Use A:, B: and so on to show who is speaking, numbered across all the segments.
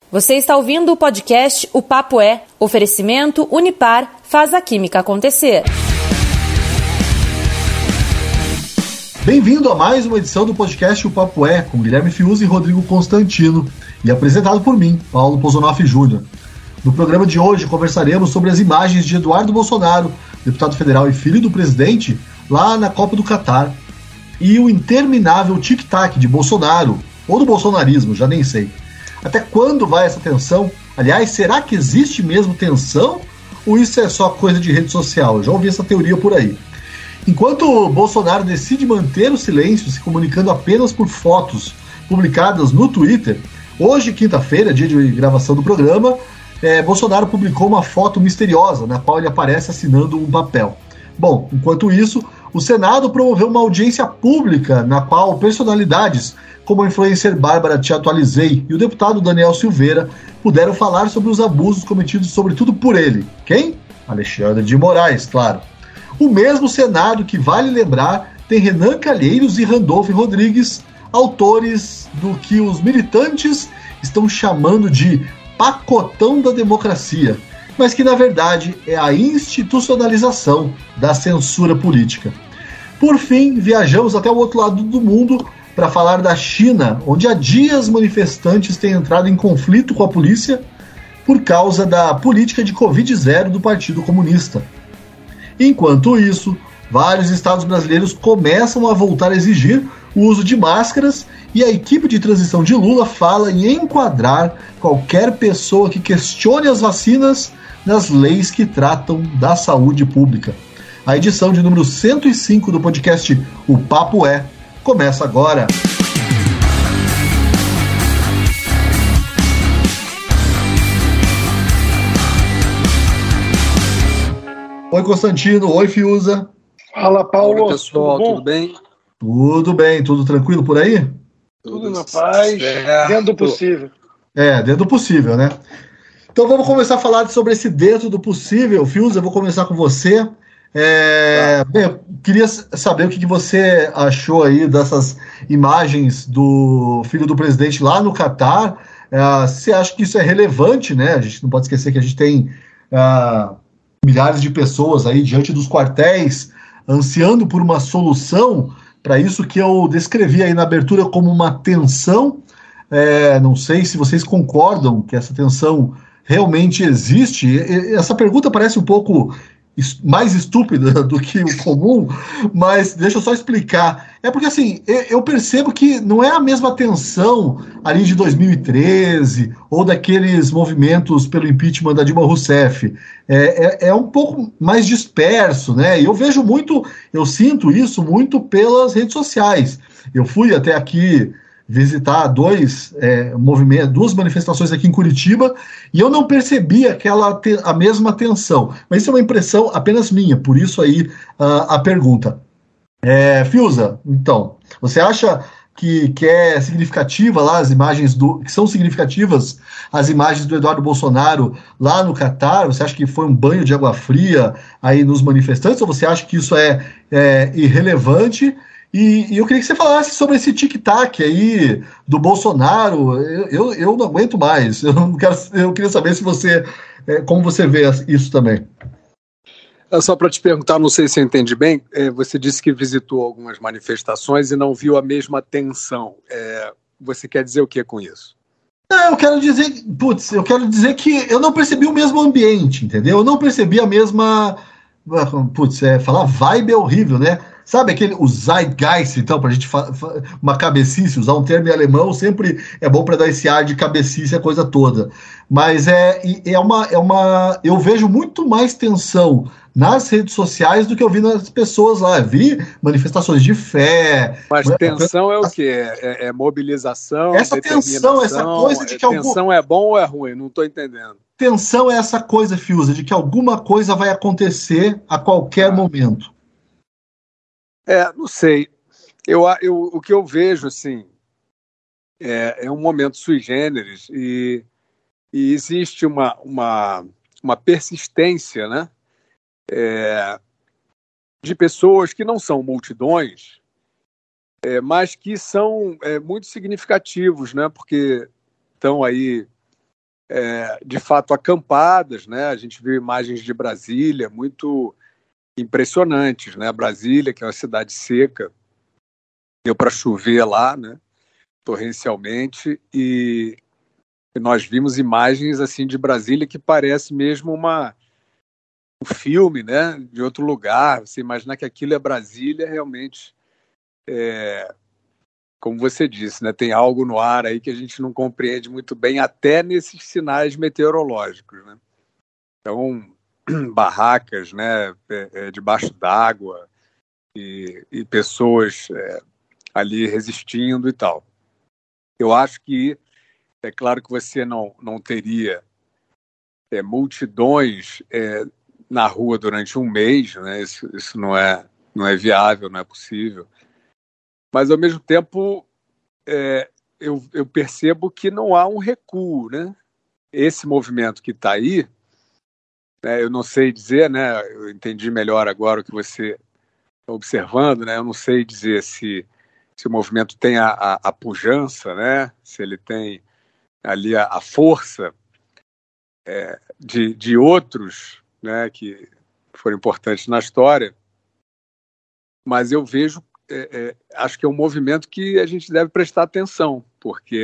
A: Você está ouvindo o podcast O Papo É. Oferecimento Unipar faz a química acontecer.
B: Bem-vindo a mais uma edição do podcast O Papo É, com Guilherme Fiuza e Rodrigo Constantino, e apresentado por mim, Paulo Pozonoff Júnior. No programa de hoje conversaremos sobre as imagens de Eduardo Bolsonaro, deputado federal e filho do presidente, lá na Copa do Catar, e o interminável tic-tac de Bolsonaro, ou do bolsonarismo, já nem sei. Até quando vai essa tensão? Aliás, será que existe mesmo tensão? Ou isso é só coisa de rede social? Eu já ouvi essa teoria por aí. Enquanto Bolsonaro decide manter o silêncio, se comunicando apenas por fotos publicadas no Twitter, hoje, quinta-feira, dia de gravação do programa, Bolsonaro publicou uma foto misteriosa, na qual ele aparece assinando um papel. Bom, enquanto isso, o Senado promoveu uma audiência pública, na qual personalidades como a influencer Bárbara Te Atualizei e o deputado Daniel Silveira puderam falar sobre os abusos cometidos sobretudo por ele. Quem? Alexandre de Moraes, claro. O mesmo Senado que, vale lembrar, tem Renan Calheiros e Randolfo Rodrigues, autores do que os militantes estão chamando de pacotão da democracia, mas que na verdade é a institucionalização da censura política. Por fim, viajamos até o outro lado do mundo para falar da China, onde há dias manifestantes têm entrado em conflito com a polícia por causa da política de Covid-0 do Partido Comunista. Enquanto isso, vários estados brasileiros começam a voltar a exigir o uso de máscaras e a equipe de transição de Lula fala em enquadrar qualquer pessoa que questione as vacinas nas leis que tratam da saúde pública. A edição de número 105 do podcast O Papo É começa agora. Oi, Constantino. Oi, Fiuza.
C: Fala, Paulo.
D: Oi, pessoal, tudo bem?
B: Tudo bem, tudo tranquilo por aí?
C: Tudo na paz, dentro do possível.
B: Dentro do possível, né? Então vamos começar a falar sobre esse dentro do possível. Fiuza, eu vou começar com você. Bem, eu queria saber o que você achou aí dessas imagens do filho do presidente lá no Catar. Você acha que isso é relevante, né? A gente não pode esquecer que a gente tem milhares de pessoas aí diante dos quartéis ansiando por uma solução para isso que eu descrevi aí na abertura como uma tensão. Não sei se vocês concordam que essa tensão realmente existe. Essa pergunta parece um pouco mais estúpida do que o comum, mas deixa eu só explicar. É porque, assim, eu percebo que não é a mesma tensão ali de 2013 ou daqueles movimentos pelo impeachment da Dilma Rousseff. É um pouco mais disperso, né? E eu sinto isso muito pelas redes sociais. Eu fui até aqui visitar duas manifestações aqui em Curitiba e eu não percebi a mesma tensão. Mas isso é uma impressão apenas minha, por isso aí a pergunta. Fiuza, então, você acha que é significativa lá as imagens que são significativas as imagens do Eduardo Bolsonaro lá no Catar? Você acha que foi um banho de água fria aí nos manifestantes ou você acha que isso é irrelevante? E eu queria que você falasse sobre esse tic-tac aí do Bolsonaro. Eu não aguento mais. Eu queria saber se você, como você vê isso também.
D: Só para te perguntar, não sei se eu entendi bem, você disse que visitou algumas manifestações e não viu a mesma tensão. Você quer dizer o que com isso?
B: Eu quero dizer que eu não percebi o mesmo ambiente, entendeu? Eu não percebi a mesma... falar vibe é horrível, né? Sabe o Zeitgeist, então, para a gente uma cabecice, usar um termo em alemão sempre é bom para dar esse ar de cabecice, a coisa toda. Mas eu vejo muito mais tensão nas redes sociais do que eu vi nas pessoas lá. Eu vi manifestações de fé.
D: Mas tensão é o quê? É mobilização?
B: Essa tensão, essa coisa de que
D: tensão é bom ou é ruim? Não estou entendendo.
B: Tensão é essa coisa, Fiuza, de que alguma coisa vai acontecer a qualquer momento.
D: Não sei. O que eu vejo, assim, é um momento sui generis e existe uma persistência, né, de pessoas que não são multidões, mas que são muito significativos, né, porque estão aí de fato, acampadas, né? A gente viu imagens de Brasília muito impressionantes, né? Brasília, que é uma cidade seca, deu para chover lá, né? Torrencialmente, e nós vimos imagens assim de Brasília que parece mesmo um filme, né? De outro lugar. Você imaginar que aquilo é Brasília, realmente, como você disse, né? Tem algo no ar aí que a gente não compreende muito bem, até nesses sinais meteorológicos, né? Então, barracas, né? Debaixo d'água e pessoas ali resistindo e tal. Eu acho que é claro que você não teria multidões na rua durante um mês, né? Isso não é viável, não é possível. Mas, ao mesmo tempo, eu percebo que não há um recuo, né? Esse movimento que está aí, né, eu não sei dizer, né? Eu entendi melhor agora o que você está observando, né? Eu não sei dizer se o movimento tem a pujança, né? Se ele tem ali a força de outros, né, que foram importantes na história, mas eu vejo, acho que é um movimento que a gente deve prestar atenção, porque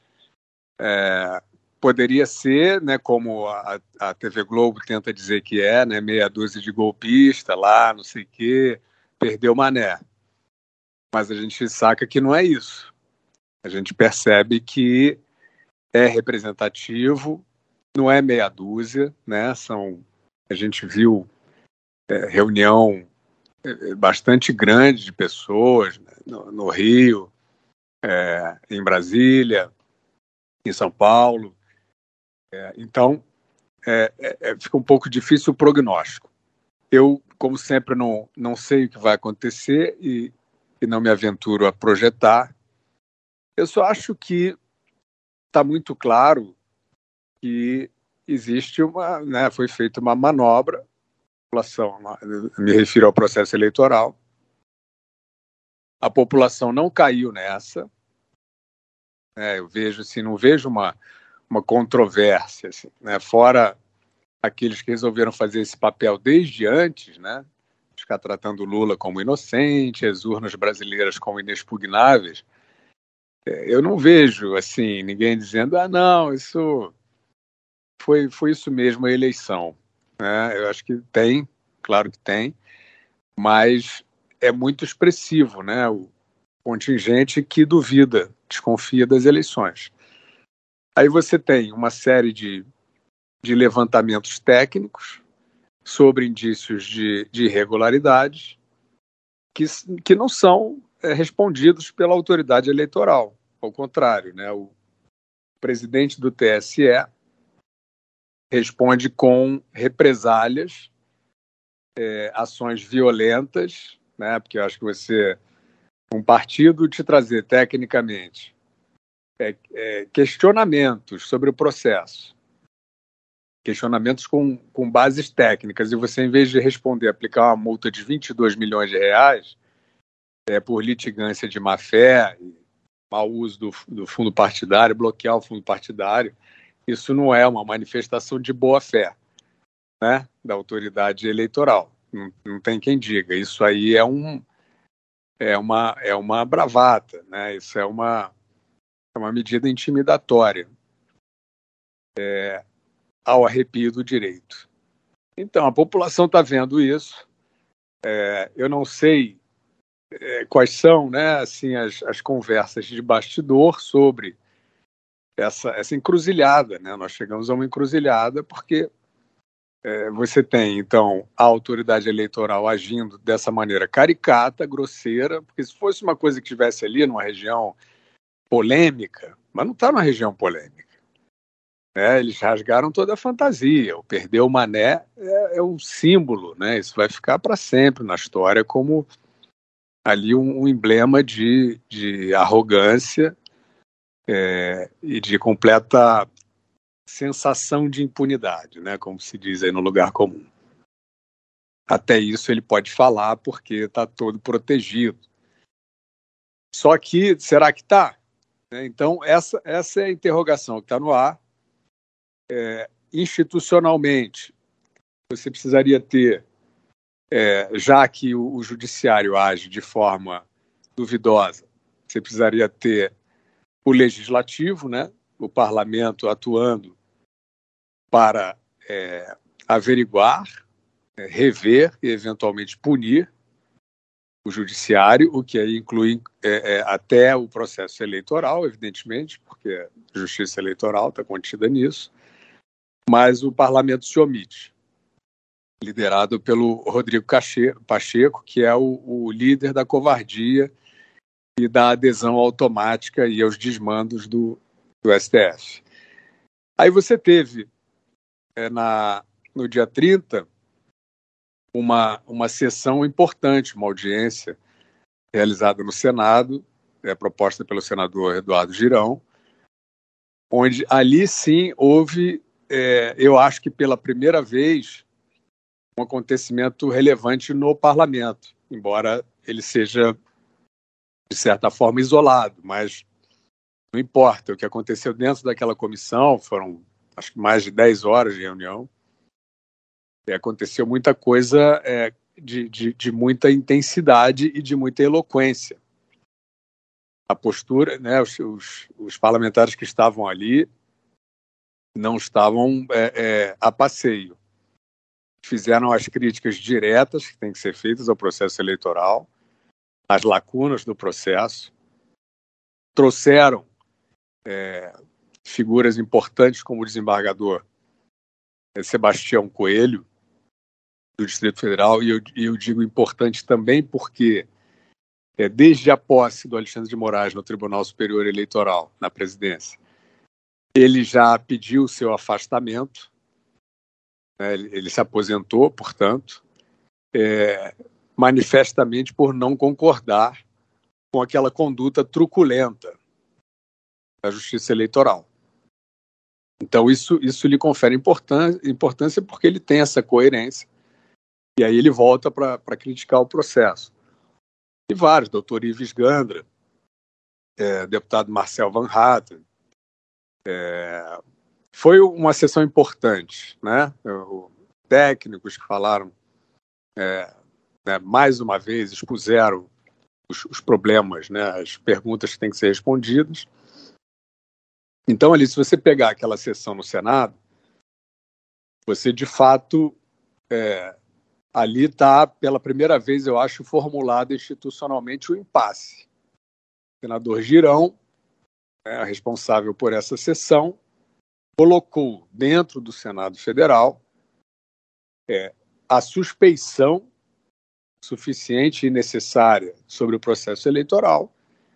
D: poderia ser, né, como a TV Globo tenta dizer que né, meia dúzia de golpista lá, não sei o quê, perdeu mané. Mas a gente saca que não é isso. A gente percebe que é representativo, não é meia dúzia, né? A gente viu reunião bastante grande de pessoas, né? no Rio, em Brasília, em São Paulo. Então, fica um pouco difícil o prognóstico. Eu, como sempre, não sei o que vai acontecer e não me aventuro a projetar. Eu só acho que está muito claro que existe né, foi feita uma manobra, população, me refiro ao processo eleitoral. A população não caiu nessa. Eu vejo assim, não vejo uma controvérsia, assim, né, fora aqueles que resolveram fazer esse papel desde antes, né, ficar tratando Lula como inocente, as urnas brasileiras como inexpugnáveis. Eu não vejo assim ninguém dizendo não, isso foi isso mesmo a eleição, né? Eu acho que tem, claro que tem, mas é muito expressivo, né? O contingente que duvida, desconfia das eleições. Aí você tem uma série de levantamentos técnicos sobre indícios de irregularidades que não são respondidos pela autoridade eleitoral. Ao contrário, né? O presidente do TSE responde com represálias, ações violentas, né? Porque eu acho que um partido te trazer tecnicamente questionamentos sobre o processo, questionamentos com bases técnicas, e você, em vez de responder, aplicar uma multa de 22 milhões de reais por litigância de má-fé, mau uso do fundo partidário, bloquear o fundo partidário, isso não é uma manifestação de boa-fé, né, da autoridade eleitoral. Não tem quem diga. Isso aí é uma bravata, né? Isso é uma medida intimidatória ao arrepio do direito. Então, a população está vendo isso. Eu não sei quais são, né, assim, as conversas de bastidor sobre essa encruzilhada, né? Nós chegamos a uma encruzilhada porque você tem, então, a autoridade eleitoral agindo dessa maneira caricata, grosseira, porque se fosse uma coisa que estivesse ali numa região polêmica, mas não está numa região polêmica, né? Eles rasgaram toda a fantasia. O perder o mané é um símbolo, né? Isso vai ficar para sempre na história como ali um emblema de arrogância e de completa sensação de impunidade, né? Como se diz aí no lugar comum. Até isso ele pode falar porque está todo protegido. Só que, será que está? Então, essa é a interrogação que está no ar. institucionalmente, você precisaria ter, já que o judiciário age de forma duvidosa, você precisaria ter o legislativo, né, o parlamento atuando para averiguar, rever e eventualmente punir o judiciário, o que aí inclui até o processo eleitoral, evidentemente, porque a justiça eleitoral está contida nisso, mas o parlamento se omite, liderado pelo Rodrigo Pacheco, que é o líder da covardia e da adesão automática e aos desmandos do STF. Aí você teve, no dia 30, uma sessão importante, uma audiência realizada no Senado, proposta pelo senador Eduardo Girão, onde ali sim houve, eu acho que pela primeira vez, um acontecimento relevante no parlamento, embora ele seja, de certa forma, isolado, mas não importa. O que aconteceu dentro daquela comissão foram, acho que mais de 10 horas de reunião. Aconteceu muita coisa de muita intensidade e de muita eloquência. A postura, né, os parlamentares que estavam ali não estavam a passeio. Fizeram as críticas diretas que têm que ser feitas ao processo eleitoral, as lacunas do processo, trouxeram figuras importantes como o desembargador Sebastião Coelho, do Distrito Federal, e eu digo importante também porque desde a posse do Alexandre de Moraes no Tribunal Superior Eleitoral, na presidência, ele já pediu o seu afastamento, né, ele se aposentou, portanto, manifestamente por não concordar com aquela conduta truculenta da Justiça Eleitoral. Então, isso lhe confere importância porque ele tem essa coerência. E aí ele volta para criticar o processo. E vários, doutor Ives Gandra, deputado Marcel Van Hatten. Foi uma sessão importante, né? Técnicos que falaram, mais uma vez, expuseram os problemas, né? As perguntas que têm que ser respondidas. Então, ali, se você pegar aquela sessão no Senado, você, de fato, ali está, pela primeira vez, eu acho, formulado institucionalmente o impasse. O senador Girão, responsável por essa sessão, colocou dentro do Senado Federal a suspeição suficiente e necessária sobre o processo eleitoral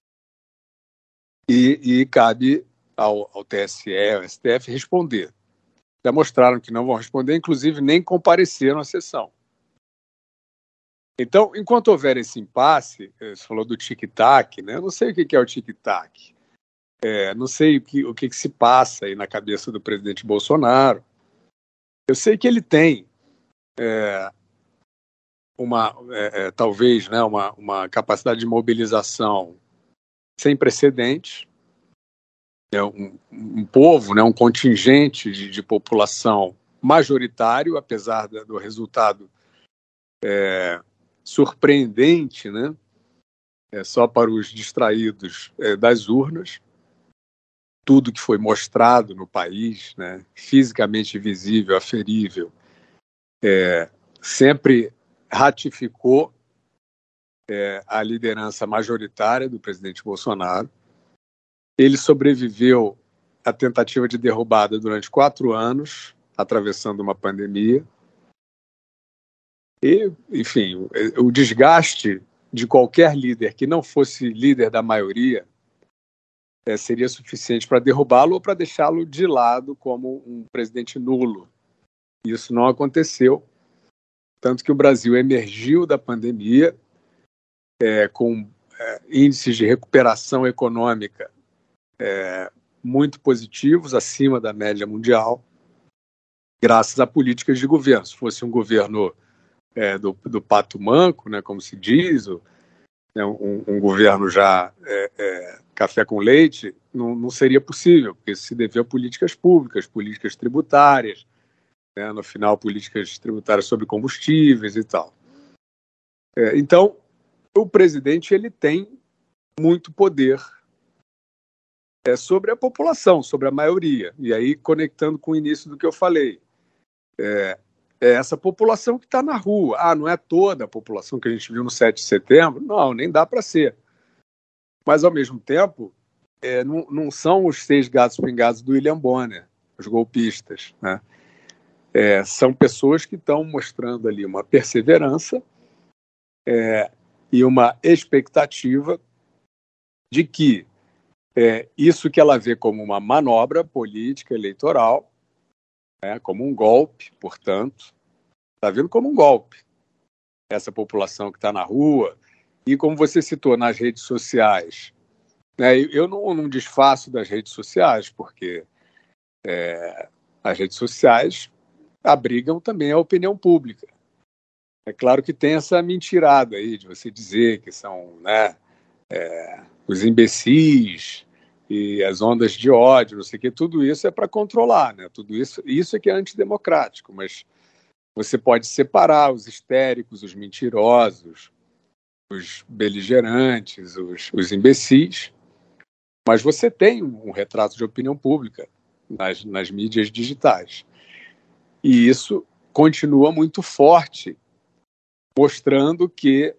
D: e cabe ao TSE, ao STF, responder. Já mostraram que não vão responder, inclusive nem compareceram à sessão. Então, enquanto houver esse impasse, você falou do tic-tac, né? Eu não sei o que é o tic-tac, não sei o que se passa aí na cabeça do presidente Bolsonaro. Eu sei que ele tem talvez, né, uma capacidade de mobilização sem precedentes, um povo, né, um contingente de população majoritário, apesar do resultado surpreendente, né, só para os distraídos das urnas. Tudo que foi mostrado no país, né, fisicamente visível, aferível, sempre ratificou a liderança majoritária do presidente Bolsonaro. Ele sobreviveu à tentativa de derrubada durante 4 anos, atravessando uma pandemia. E, enfim, o desgaste de qualquer líder que não fosse líder da maioria seria suficiente para derrubá-lo ou para deixá-lo de lado como um presidente nulo. Isso não aconteceu, tanto que o Brasil emergiu da pandemia com índices de recuperação econômica muito positivos, acima da média mundial, graças a políticas de governo. Se fosse um governo do pato manco, né, como se diz, né, um governo já café com leite, não seria possível, porque isso se devia a políticas públicas, políticas tributárias, né, no final, políticas tributárias sobre combustíveis e tal. Então, o presidente ele tem muito poder sobre a população, sobre a maioria. E aí, conectando com o início do que eu falei, é essa população que está na rua. Não é toda a população que a gente viu no 7 de setembro? Não, nem dá para ser. Mas, ao mesmo tempo, não são os 6 gatos pingados do William Bonner, os golpistas, né? São pessoas que estão mostrando ali uma perseverança e uma expectativa de que isso que ela vê como uma manobra política eleitoral, como um golpe, portanto, está vendo como um golpe. Essa população que está na rua, e como você citou, nas redes sociais. Eu não desfaço das redes sociais, porque as redes sociais abrigam também a opinião pública. É claro que tem essa mentirada aí de você dizer que são os imbecis e as ondas de ódio, não sei o quê, tudo isso é para controlar, né? Tudo isso é que é antidemocrático, mas você pode separar os histéricos, os mentirosos, os beligerantes, os imbecis, mas você tem um retrato de opinião pública nas mídias digitais. E isso continua muito forte, mostrando que,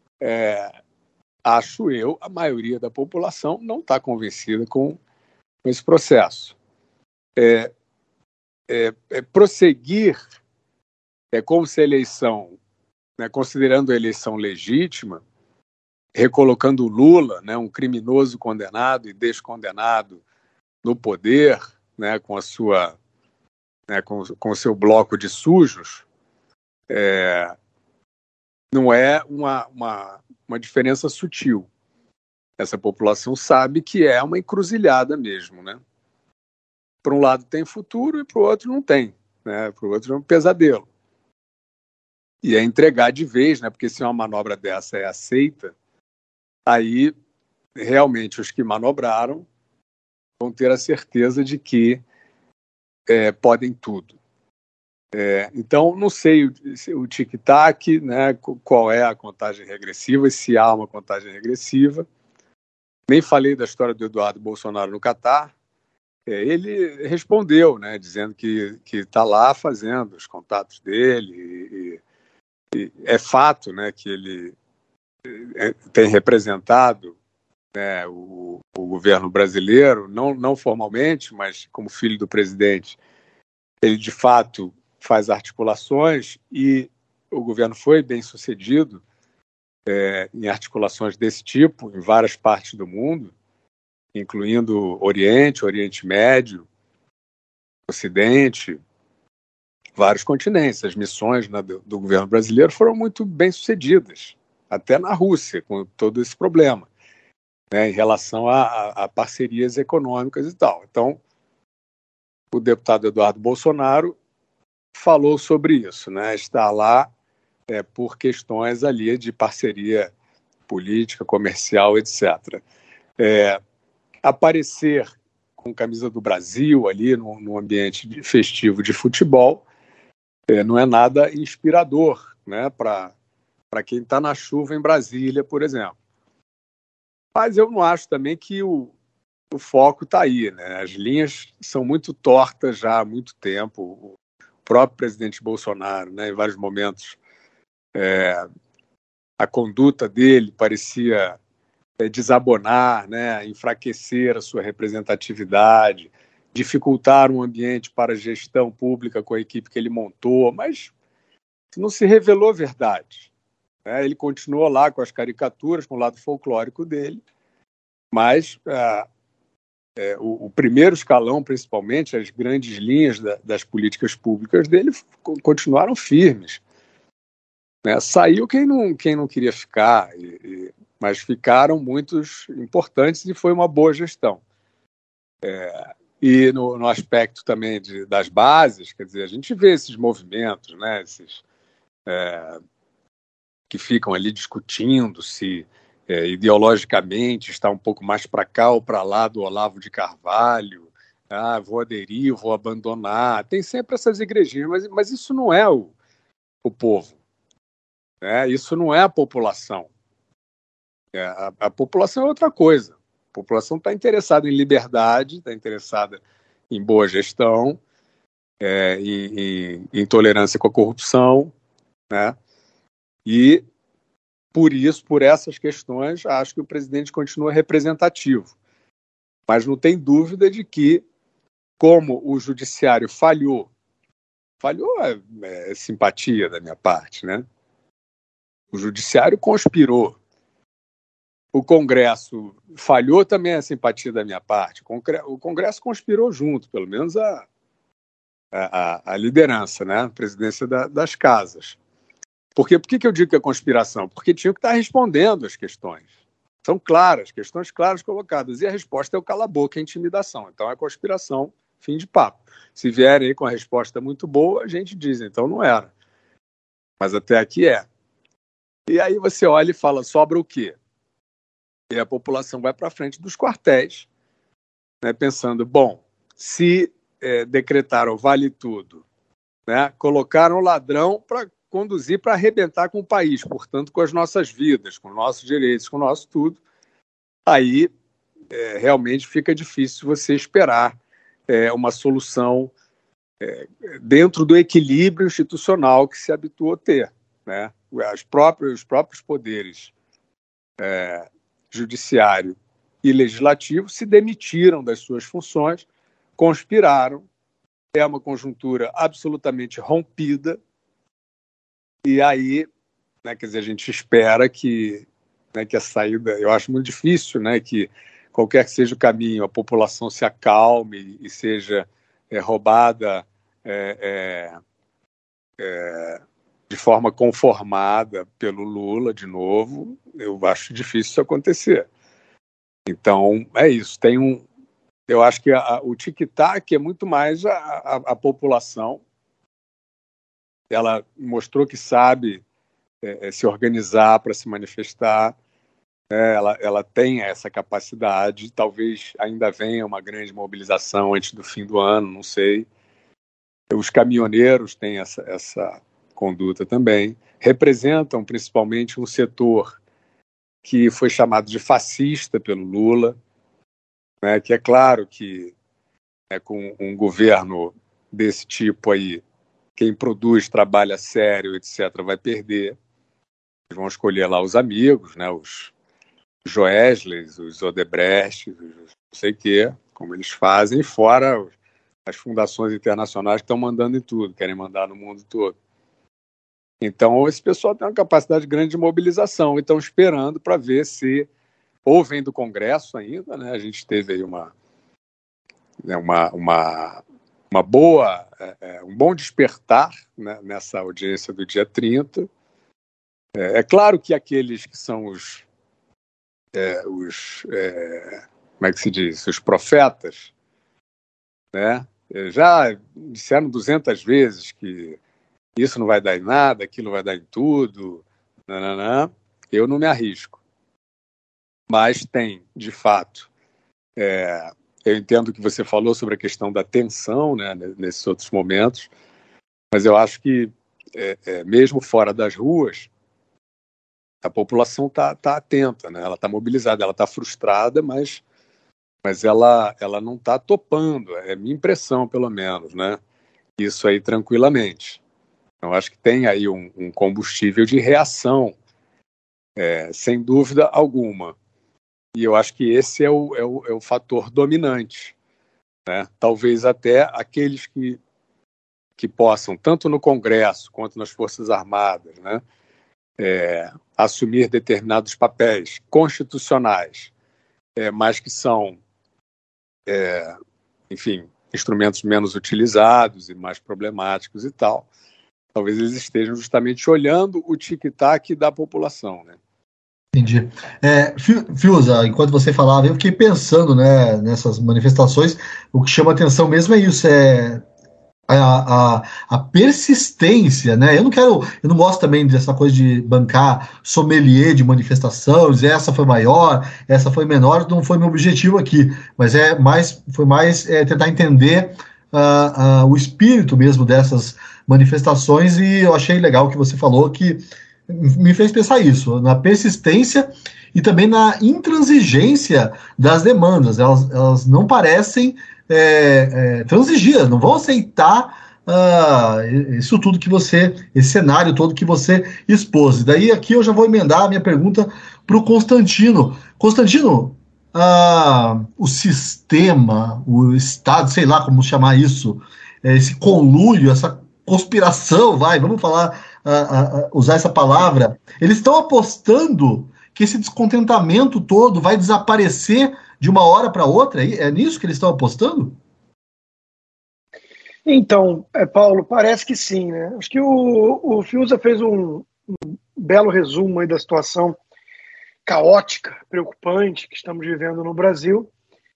D: acho eu, a maioria da população não está convencida com esse processo. Prosseguir como se a eleição, considerando a eleição legítima, recolocando o Lula, um criminoso condenado e descondenado no poder, com o seu bloco de sujos, não é uma diferença sutil. Essa população sabe que é uma encruzilhada mesmo, né? Por um lado tem futuro e para o outro não tem, né? Para o outro é um pesadelo. E é entregar de vez, né? Porque se uma manobra dessa é aceita, aí realmente os que manobraram vão ter a certeza de que podem tudo. Então, não sei o tic-tac, né, qual é a contagem regressiva, se há uma contagem regressiva. Nem falei da história do Eduardo Bolsonaro no Catar. Ele respondeu, né, dizendo que está lá fazendo os contatos dele. E é fato, né, que ele tem representado, né, o governo brasileiro, não formalmente, mas como filho do presidente. Ele, de fato, faz articulações e o governo foi bem sucedido em articulações desse tipo em várias partes do mundo, incluindo Oriente Médio, Ocidente, vários continentes. As missões do governo brasileiro foram muito bem sucedidas, até na Rússia, com todo esse problema, em relação a parcerias econômicas e tal. Então, o deputado Eduardo Bolsonaro falou sobre isso, né? Está lá por questões ali de parceria política, comercial, etc. Aparecer com camisa do Brasil ali no ambiente festivo de futebol não é nada inspirador, né? Para quem está na chuva em Brasília, por exemplo. Mas eu não acho também que o foco está aí, né? As linhas são muito tortas já há muito tempo. O próprio presidente Bolsonaro, né, em vários momentos, a conduta dele parecia desabonar, né, enfraquecer a sua representatividade, dificultar um ambiente para a gestão pública com a equipe que ele montou, mas não se revelou verdade. Ele continuou lá com as caricaturas, com o lado folclórico dele, mas o primeiro escalão, principalmente, as grandes linhas das políticas públicas dele continuaram firmes. Saiu quem não queria ficar, mas ficaram muitos importantes e foi uma boa gestão. E no aspecto também das bases, quer dizer, a gente vê esses movimentos, né, que ficam ali discutindo se ideologicamente está um pouco mais para cá ou para lá do Olavo de Carvalho, vou aderir, vou abandonar. Tem sempre essas igrejinhas, mas isso não é o povo, né? Isso não é a população. A população é outra coisa. A população está interessada em liberdade, está interessada em boa gestão, em tolerância com a corrupção, né? E por isso, por essas questões, acho que o presidente continua representativo. Mas não tem dúvida de que, como o judiciário falhou é simpatia da minha parte, né? O judiciário conspirou. O Congresso falhou, também é simpatia da minha parte. O Congresso conspirou junto, pelo menos a liderança, né? A presidência das casas. Por que eu digo que é conspiração? Porque tinham que estar respondendo as questões. São claras, questões claras colocadas. E a resposta é o cala-boca, a intimidação. Então é conspiração, fim de papo. Se vierem aí com a resposta muito boa, a gente diz, então não era. Mas até aqui é. E aí você olha e fala, sobra o quê? E a população vai para frente dos quartéis, né, pensando, bom, se decretaram vale tudo, né, colocaram o ladrão para conduzir para arrebentar com o país, portanto, com as nossas vidas, com nossos direitos, com o nosso tudo, aí realmente fica difícil você esperar uma solução dentro do equilíbrio institucional que se habituou a ter, né? Os próprios poderes judiciário e legislativo se demitiram das suas funções, conspiraram, é uma conjuntura absolutamente rompida, e aí, né, quer dizer, a gente espera que a saída, eu acho muito difícil, né, que qualquer que seja o caminho, a população se acalme e seja roubada de forma conformada pelo Lula de novo. Eu acho difícil isso acontecer. Então, é isso. Eu acho que o tic-tac é muito mais a população. Ela mostrou que sabe se organizar para se manifestar. Ela tem essa capacidade. Talvez ainda venha uma grande mobilização antes do fim do ano, não sei. Os caminhoneiros têm essa conduta também. Representam principalmente um setor que foi chamado de fascista pelo Lula, né, que é claro que com um governo desse tipo aí, quem produz, trabalha sério, etc., vai perder. Eles vão escolher lá os amigos, né, os Joesleys, os Odebrecht, os não sei o quê, como eles fazem, fora as fundações internacionais que estão mandando em tudo, querem mandar no mundo todo. Então, esse pessoal tem uma capacidade grande de mobilização e estão esperando para ver se, ou vem do Congresso ainda, né? A gente teve aí uma boa, um bom despertar, né, nessa audiência do dia 30. É claro que aqueles que são como é que se diz? Os profetas, né? Já disseram 200 vezes que isso não vai dar em nada, aquilo vai dar em tudo, eu não me arrisco. Mas tem, de fato, eu entendo o que você falou sobre a questão da tensão, né, nesses outros momentos, mas eu acho que, mesmo fora das ruas, a população tá atenta, né? Ela está mobilizada, ela está frustrada, mas ela não está topando, é minha impressão, pelo menos, né? Isso aí tranquilamente. Eu acho que tem aí um combustível de reação, sem dúvida alguma. E eu acho que esse é o fator dominante, né? Talvez até aqueles que possam, tanto no Congresso quanto nas Forças Armadas, né, assumir determinados papéis constitucionais, mas que são, enfim, instrumentos menos utilizados e mais problemáticos e tal. Talvez eles estejam justamente olhando o tic-tac da população, né?
B: Entendi. Fiuza, enquanto você falava, eu fiquei pensando, né, nessas manifestações, o que chama atenção mesmo é isso, a persistência, né? Eu não gosto também dessa coisa de bancar sommelier de manifestação, dizer essa foi maior, essa foi menor, não foi meu objetivo aqui, mas foi mais tentar entender o espírito mesmo dessas manifestações, e eu achei legal que você falou, que me fez pensar isso, na persistência e também na intransigência das demandas. Elas não parecem transigir, não vão aceitar isso tudo que esse cenário todo que você expôs. E daí aqui eu já vou emendar a minha pergunta para o Constantino. Constantino, o sistema, o Estado, sei lá como chamar isso, esse conluio, essa conspiração, vamos falar, usar essa palavra, eles estão apostando que esse descontentamento todo vai desaparecer de uma hora para outra? É nisso que eles estão apostando?
C: Então, Paulo, parece que sim, né? Acho que o Fiuza fez um belo resumo aí da situação caótica, preocupante que estamos vivendo no Brasil.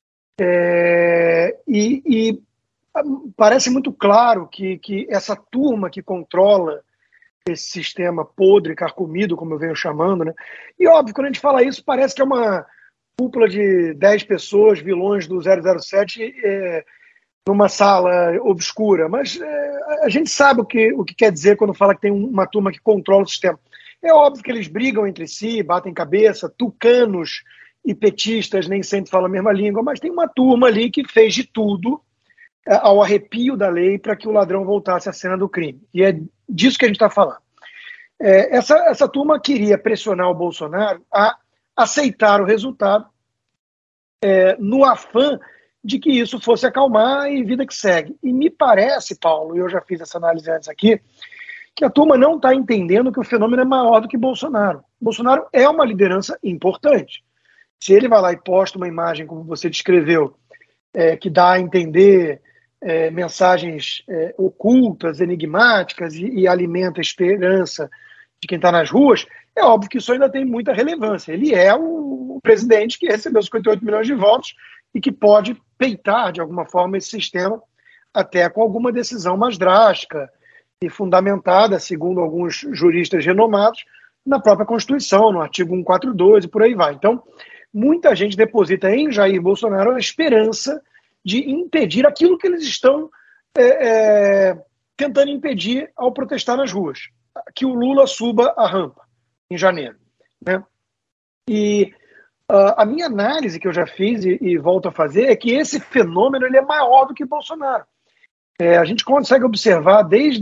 C: E parece muito claro que essa turma que controla esse sistema podre, carcomido, como eu venho chamando, né? E óbvio, quando a gente fala isso, parece que é uma cúpula de 10 pessoas, vilões do 007, numa sala obscura, mas a gente sabe o que quer dizer quando fala que tem uma turma que controla o sistema. É óbvio que eles brigam entre si, batem cabeça, tucanos e petistas nem sempre falam a mesma língua, mas tem uma turma ali que fez de tudo ao arrepio da lei para que o ladrão voltasse à cena do crime. E é disso que a gente está falando. Essa turma queria pressionar o Bolsonaro a aceitar o resultado no afã de que isso fosse acalmar e vida que segue. E me parece, Paulo, e eu já fiz essa análise antes aqui, que a turma não está entendendo que o fenômeno é maior do que Bolsonaro. Bolsonaro é uma liderança importante. Se ele vai lá e posta uma imagem, como você descreveu, que dá a entender mensagens ocultas, enigmáticas e alimenta a esperança de quem está nas ruas, é óbvio que isso ainda tem muita relevância. Ele é o presidente que recebeu 58 milhões de votos e que pode peitar, de alguma forma, esse sistema, até com alguma decisão mais drástica e fundamentada, segundo alguns juristas renomados, na própria Constituição, no artigo 142 e por aí vai. Então, muita gente deposita em Jair Bolsonaro a esperança de impedir aquilo que eles estão tentando impedir ao protestar nas ruas, que o Lula suba a rampa em janeiro, né? E a minha análise que eu já fiz e volto a fazer é que esse fenômeno ele é maior do que Bolsonaro. A gente consegue observar desde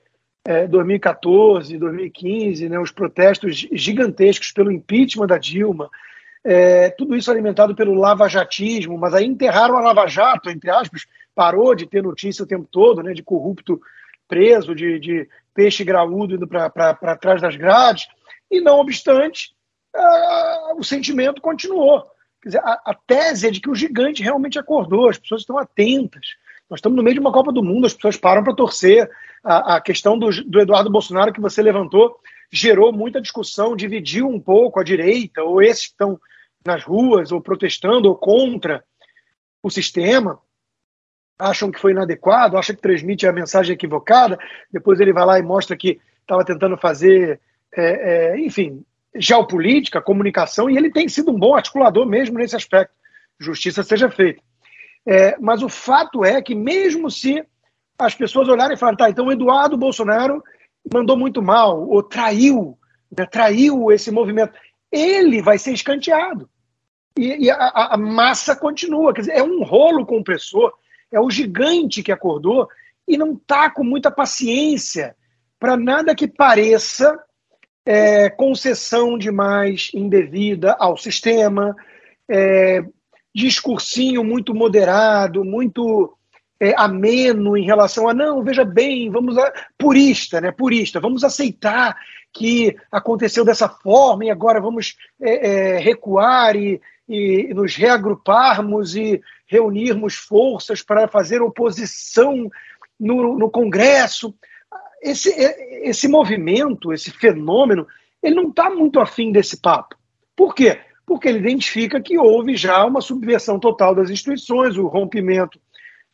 C: 2014, 2015, né, os protestos gigantescos pelo impeachment da Dilma, tudo isso alimentado pelo lavajatismo, mas aí enterraram a Lava Jato, entre aspas, parou de ter notícia o tempo todo, né, de corrupto preso, de peixe graúdo indo para trás das grades, e não obstante, o sentimento continuou. Quer dizer, a tese é de que o gigante realmente acordou, as pessoas estão atentas. Nós estamos no meio de uma Copa do Mundo, as pessoas param para torcer. A questão do Eduardo Bolsonaro que você levantou gerou muita discussão, dividiu um pouco a direita, ou esses que estão nas ruas, ou protestando, ou contra o sistema, acham que foi inadequado, acham que transmite a mensagem equivocada, depois ele vai lá e mostra que estava tentando fazer, enfim, geopolítica, comunicação, e ele tem sido um bom articulador mesmo nesse aspecto. Justiça seja feita. Mas o fato é que mesmo se as pessoas olharem e falarem, tá, então o Eduardo Bolsonaro mandou muito mal, ou traiu esse movimento, ele vai ser escanteado. E a massa continua. Quer dizer, é um rolo compressor, é o gigante que acordou e não está com muita paciência para nada que pareça concessão demais indevida ao sistema, discursinho muito moderado, muito ameno em relação a, não, veja bem, purista, vamos aceitar que aconteceu dessa forma e agora vamos recuar e nos reagruparmos e reunirmos forças para fazer oposição no Congresso. Esse movimento, esse fenômeno, ele não está muito afim desse papo. Por quê? Porque ele identifica que houve já uma subversão total das instituições, o rompimento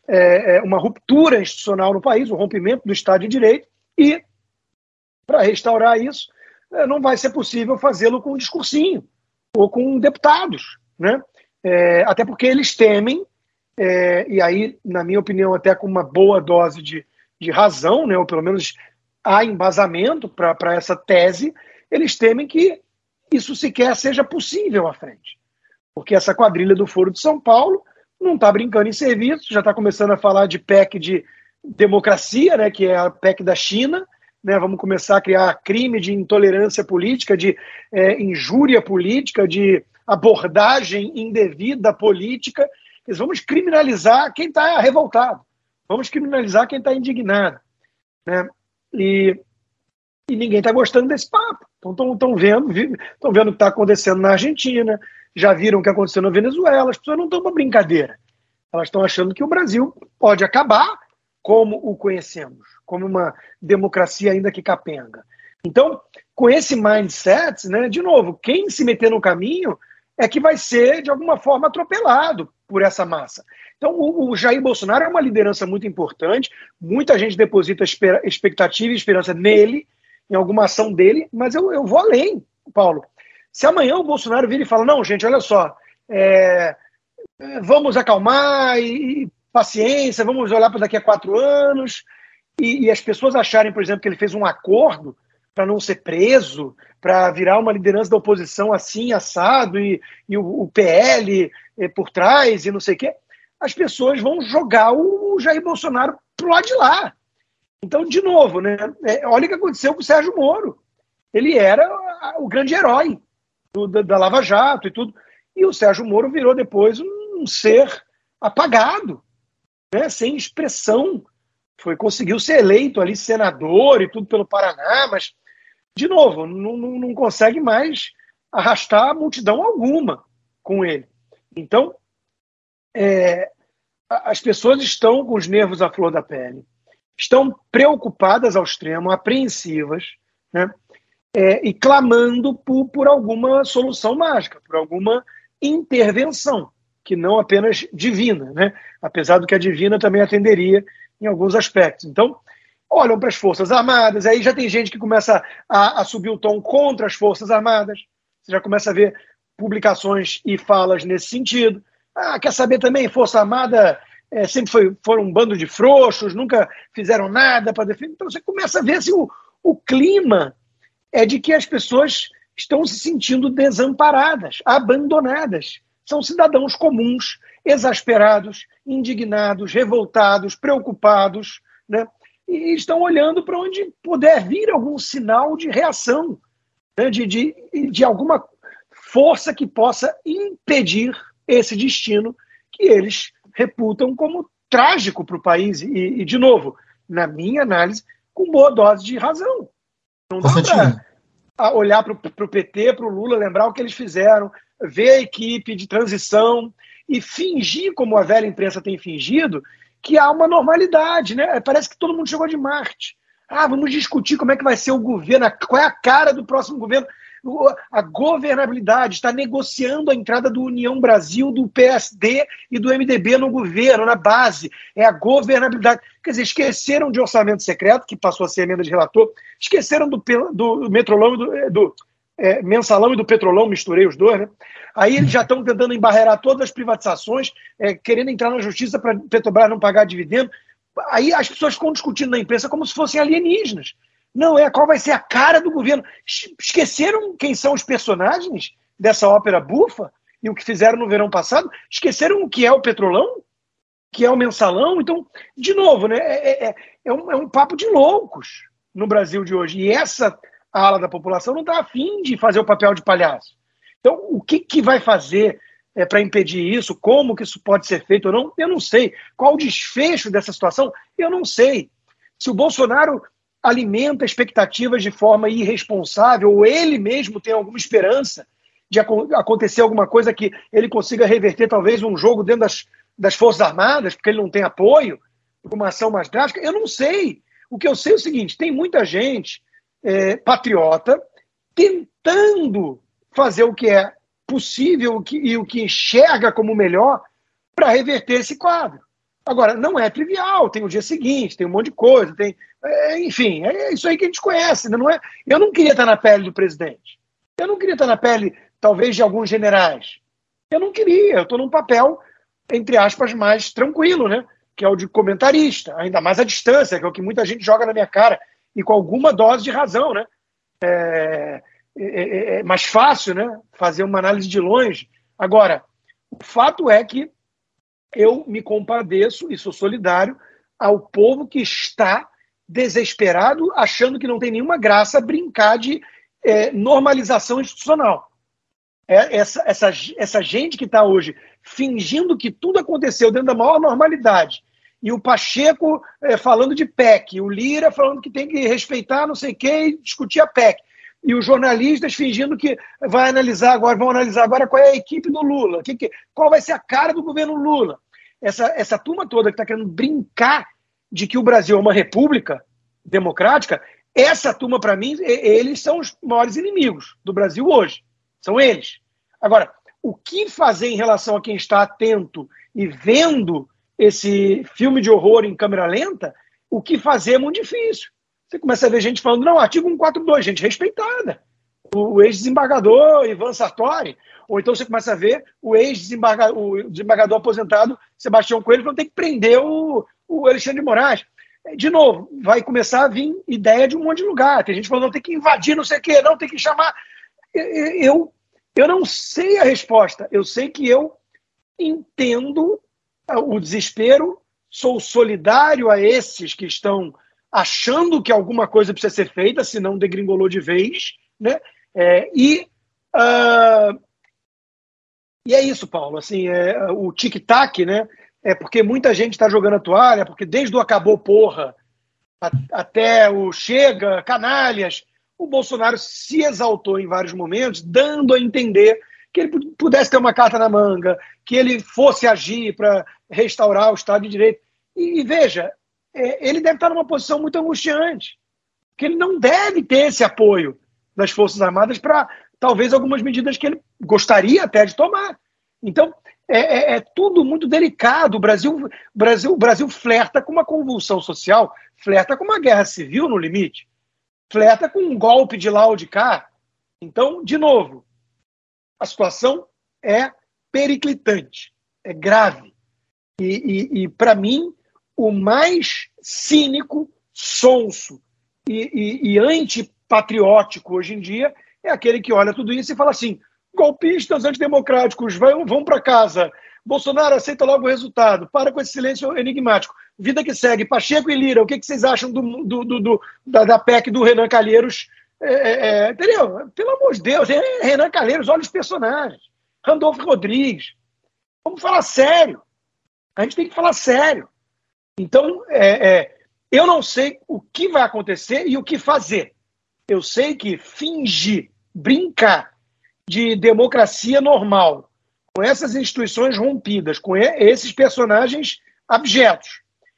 C: uma ruptura institucional no país, um rompimento do Estado de Direito, e para restaurar isso, não vai ser possível fazê-lo com um discursinho ou com deputados, né? Até porque eles temem, e aí, na minha opinião, até com uma boa dose de razão, né? Ou pelo menos há embasamento para essa tese, eles temem que isso sequer seja possível à frente. Porque essa quadrilha do Foro de São Paulo não está brincando em serviço, já está começando a falar de PEC de democracia, né, que é a PEC da China, né, vamos começar a criar crime de intolerância política, de injúria política, de abordagem indevida política. Vamos criminalizar quem está revoltado, vamos criminalizar quem está indignado, né? E ninguém está gostando desse papo. Então estão vendo o que está acontecendo na Argentina, já viram o que aconteceu na Venezuela. As pessoas não estão para brincadeira. Elas estão achando que o Brasil pode acabar como o conhecemos, como uma democracia ainda que capenga. Então, com esse mindset, né, de novo, quem se meter no caminho é que vai ser, de alguma forma, atropelado por essa massa. Então, o Jair Bolsonaro é uma liderança muito importante, muita gente deposita expectativa e esperança nele, em alguma ação dele, mas eu vou além, Paulo. Se amanhã o Bolsonaro vira e fala, não, gente, olha só, vamos acalmar e paciência, vamos olhar para daqui a 4 anos, e as pessoas acharem, por exemplo, que ele fez um acordo para não ser preso, para virar uma liderança da oposição assim, assado, e o PL por trás, e não sei o quê, as pessoas vão jogar o Jair Bolsonaro pro lado de lá. Então, de novo, né, olha o que aconteceu com o Sérgio Moro. Ele era o grande herói da Lava Jato e tudo. E o Sérgio Moro virou depois um ser apagado, né, sem expressão. Conseguiu ser eleito ali senador e tudo pelo Paraná, mas, de novo, não consegue mais arrastar multidão alguma com ele. Então, as pessoas estão com os nervos à flor da pele, estão preocupadas ao extremo, apreensivas, né? E clamando por alguma solução mágica, por alguma intervenção, que não apenas divina, né? Apesar do que a divina também atenderia em alguns aspectos. Então, olham para as Forças Armadas, aí já tem gente que começa a subir o tom contra as Forças Armadas, você já começa a ver publicações e falas nesse sentido. Quer saber também, Força Armada sempre foram um bando de frouxos, nunca fizeram nada para defender. Então você começa a ver assim, o clima é de que as pessoas estão se sentindo desamparadas, abandonadas. São cidadãos comuns, exasperados, indignados, revoltados, preocupados, né? E estão olhando para onde puder vir algum sinal de reação, né? de alguma força que possa impedir esse destino que eles reputam como trágico para o país. E, de novo, na minha análise, com boa dose de razão. Não dá para olhar para o PT, para o Lula, lembrar o que eles fizeram, ver a equipe de transição e fingir, como a velha imprensa tem fingido, que há uma normalidade, né? Parece que todo mundo chegou de Marte. Vamos discutir como é que vai ser o governo, qual é a cara do próximo governo. A governabilidade, está negociando a entrada do União Brasil, do PSD e do MDB no governo, na base. É a governabilidade. Quer dizer, esqueceram de orçamento secreto, que passou a ser emenda de relator, esqueceram do Metrolão, do Mensalão e do Petrolão, misturei os dois, né? Aí eles já estão tentando embarrear todas as privatizações, querendo entrar na justiça para Petrobras não pagar dividendo. Aí as pessoas ficam discutindo na imprensa como se fossem alienígenas. Não, qual vai ser a cara do governo. Esqueceram quem são os personagens dessa ópera bufa e o que fizeram no verão passado? Esqueceram o que é o Petrolão? Que é o Mensalão? Então, de novo, né, é um papo de loucos no Brasil de hoje. E essa ala da população não está afim de fazer o papel de palhaço. Então, o que vai fazer para impedir isso? Como que isso pode ser feito ou não? Eu não sei. Qual o desfecho dessa situação? Eu não sei. Se o Bolsonaro alimenta expectativas de forma irresponsável, ou ele mesmo tem alguma esperança de acontecer alguma coisa que ele consiga reverter talvez um jogo dentro das Forças Armadas, porque ele não tem apoio, por uma ação mais drástica, eu não sei. O que eu sei é o seguinte, tem muita gente patriota tentando fazer o que é possível e o que enxerga como melhor para reverter esse quadro. Agora, não é trivial, tem o dia seguinte, tem um monte de coisa, enfim, é isso aí que a gente conhece. Não é, eu não queria estar na pele do presidente. Eu não queria estar na pele, talvez, de alguns generais. Eu não queria, eu estou num papel, entre aspas, mais tranquilo, né? Que é o de comentarista, ainda mais à distância, que é o que muita gente joga na minha cara, e com alguma dose de razão, né? É mais fácil, né? Fazer uma análise de longe. Agora, o fato é que eu me compadeço e sou solidário ao povo que está desesperado, achando que não tem nenhuma graça brincar de normalização institucional. Essa gente que está hoje fingindo que tudo aconteceu dentro da maior normalidade, e o Pacheco falando de PEC, o Lira falando que tem que respeitar não sei o que e discutir a PEC, e os jornalistas fingindo que vão analisar agora qual é a equipe do Lula, qual vai ser a cara do governo Lula. Essa turma toda que está querendo brincar de que o Brasil é uma república democrática, essa turma, para mim, eles são os maiores inimigos do Brasil hoje. São eles. Agora, o que fazer em relação a quem está atento e vendo esse filme de horror em câmera lenta, o que fazer é muito difícil. Você começa a ver gente falando, não, artigo 142, gente respeitada. O ex-desembargador Ivan Sartori, ou então você começa a ver o desembargador aposentado Sebastião Coelho falando que tem que prender o Alexandre de Moraes. De novo, vai começar a vir ideia de um monte de lugar. Tem gente falando, não, tem que invadir não sei o quê, não, tem que chamar... Eu não sei a resposta. Eu sei que eu entendo o desespero, sou solidário a esses que estão achando que alguma coisa precisa ser feita, senão degringolou de vez, né? E é isso, Paulo. Assim, o tic-tac, né? É porque muita gente está jogando a toalha, porque desde o acabou porra até o chega, canalhas, o Bolsonaro se exaltou em vários momentos, dando a entender que ele pudesse ter uma carta na manga, que ele fosse agir para restaurar o Estado de Direito. E veja, ele deve estar numa posição muito angustiante, porque ele não deve ter esse apoio das Forças Armadas para talvez algumas medidas que ele gostaria até de tomar. Então, é tudo muito delicado. O Brasil flerta com uma convulsão social, flerta com uma guerra civil no limite, flerta com um golpe de lá ou de cá. Então, de novo, a situação é periclitante, é grave. E para mim, o mais cínico, sonso e antipatriótico hoje em dia é aquele que olha tudo isso e fala assim, golpistas antidemocráticos, vão para casa, Bolsonaro aceita logo o resultado, para com esse silêncio enigmático, vida que segue, Pacheco e Lira, o que vocês acham da PEC do Renan Calheiros? Entendeu? Pelo amor de Deus, Renan Calheiros, olha os personagens, Randolfo Rodrigues, vamos falar sério, a gente tem que falar sério. Então, eu não sei o que vai acontecer e o que fazer. Eu sei que fingir, brincar de democracia normal, com essas instituições rompidas, com esses personagens abjetos,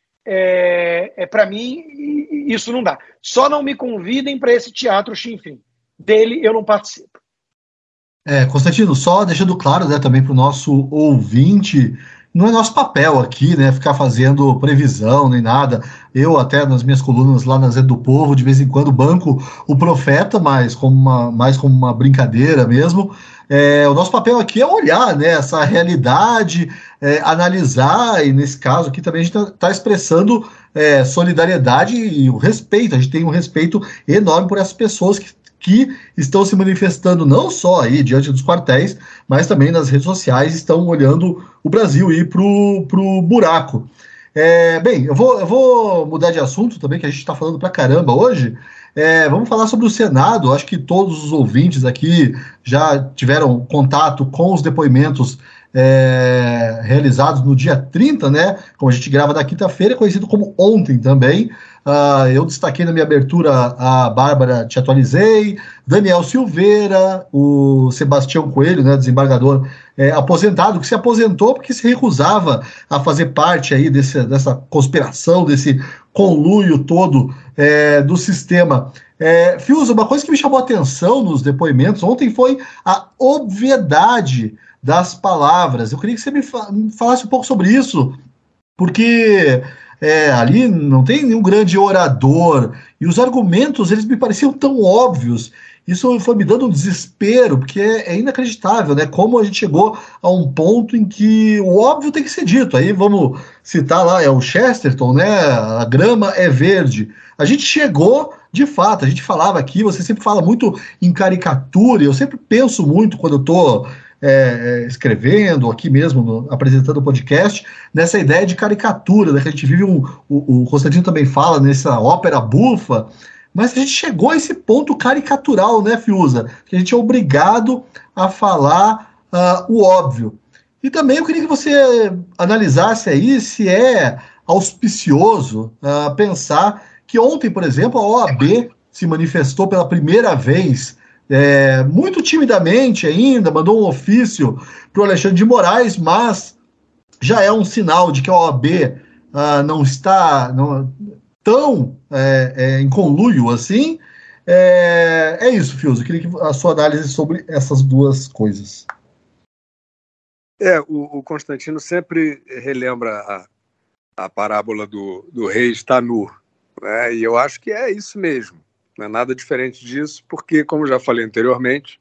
C: para mim, isso não dá. Só não me convidem para esse teatro chinfrim. Dele eu não participo.
B: Constantino, só deixando claro, né, também para o nosso ouvinte, não é nosso papel aqui, né, ficar fazendo previsão nem nada. Eu até nas minhas colunas lá na Zé do Povo, de vez em quando banco o profeta, mais como uma brincadeira mesmo. O nosso papel aqui é olhar, né, essa realidade, analisar, e nesse caso aqui também a gente está expressando solidariedade e o respeito. A gente tem um respeito enorme por essas pessoas que estão se manifestando não só aí diante dos quartéis, mas também nas redes sociais, estão olhando o Brasil ir pro buraco. Bem, eu vou mudar de assunto também, que a gente está falando pra caramba hoje. Vamos falar sobre o Senado. Acho que todos os ouvintes aqui já tiveram contato com os depoimentos realizados no dia 30, né? Como a gente grava na quinta-feira, conhecido como ontem também. Eu destaquei na minha abertura a Bárbara Te Atualizei, Daniel Silveira, o Sebastião Coelho, né, desembargador aposentado, que se aposentou porque se recusava a fazer parte aí dessa conspiração, desse conluio todo do sistema. Fiuza, uma coisa que me chamou a atenção nos depoimentos ontem foi a obviedade das palavras. Eu queria que você me falasse um pouco sobre isso. porque ali não tem nenhum grande orador, e os argumentos eles me pareciam tão óbvios. Isso foi me dando um desespero, porque é inacreditável, né? Como a gente chegou a um ponto em que o óbvio tem que ser dito. Aí vamos citar lá, o Chesterton, né? A grama é verde. A gente chegou, de fato, a gente falava aqui, você sempre fala muito em caricatura, e eu sempre penso muito quando eu estou escrevendo, aqui mesmo, apresentando o podcast, nessa ideia de caricatura, né? Que a gente vive o Constantino também fala nessa ópera bufa, mas a gente chegou a esse ponto caricatural, né, Fiuza? Que a gente é obrigado a falar o óbvio. E também eu queria que você analisasse aí se é auspicioso pensar que ontem, por exemplo, a OAB se manifestou pela primeira vez, muito timidamente ainda, mandou um ofício para o Alexandre de Moraes, mas já é um sinal de que a OAB não está tão em conluio assim. É isso, Fiuza. Eu queria que a sua análise sobre essas duas coisas.
D: O Constantino sempre relembra a parábola do rei está nu, né? E eu acho que é isso mesmo. Não é nada diferente disso, porque, como já falei anteriormente,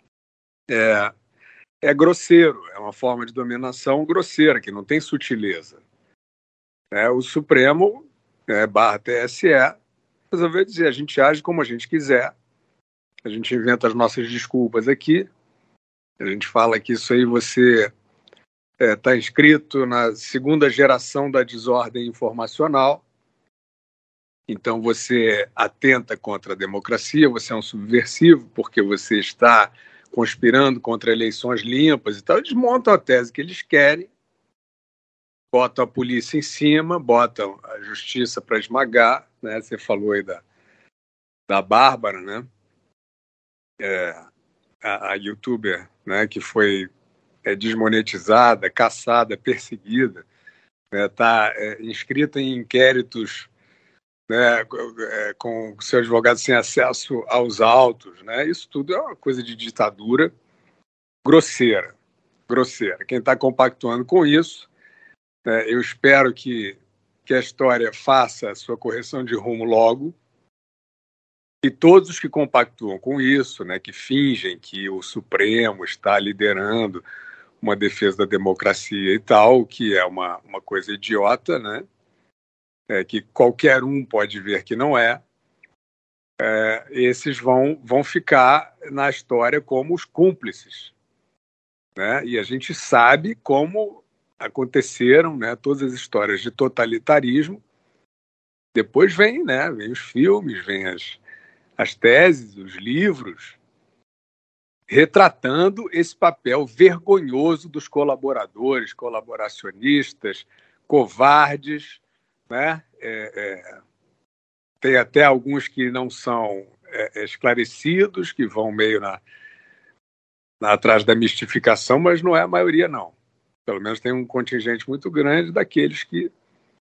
D: é grosseiro, é uma forma de dominação grosseira, que não tem sutileza. O Supremo, barra TSE, resolveu dizer, a gente age como a gente quiser, a gente inventa as nossas desculpas aqui, a gente fala que isso aí você está inscrito na segunda geração da desordem informacional, então você atenta contra a democracia, você é um subversivo porque você está conspirando contra eleições limpas e tal. Eles montam a tese que eles querem, botam a polícia em cima, botam a justiça para esmagar, né? Você falou aí da Bárbara, né? A youtuber, né? Que foi desmonetizada, caçada, perseguida, está inscrita em inquéritos, né, com seu advogado sem acesso aos autos, né? Isso tudo é uma coisa de ditadura grosseira. Quem está compactuando com isso, eu espero que a história faça a sua correção de rumo logo, e todos os que compactuam com isso, né, que fingem que o Supremo está liderando uma defesa da democracia e tal, que é uma coisa idiota, né? Que qualquer um pode ver que não esses vão ficar na história como os cúmplices, né? E a gente sabe como aconteceram, né, todas as histórias de totalitarismo. Depois vem os filmes, vem as teses, os livros, retratando esse papel vergonhoso dos colaboradores, colaboracionistas, covardes, né? Tem até alguns que não são esclarecidos, que vão meio atrás da mistificação, mas não é a maioria, não. Pelo menos tem um contingente muito grande daqueles que,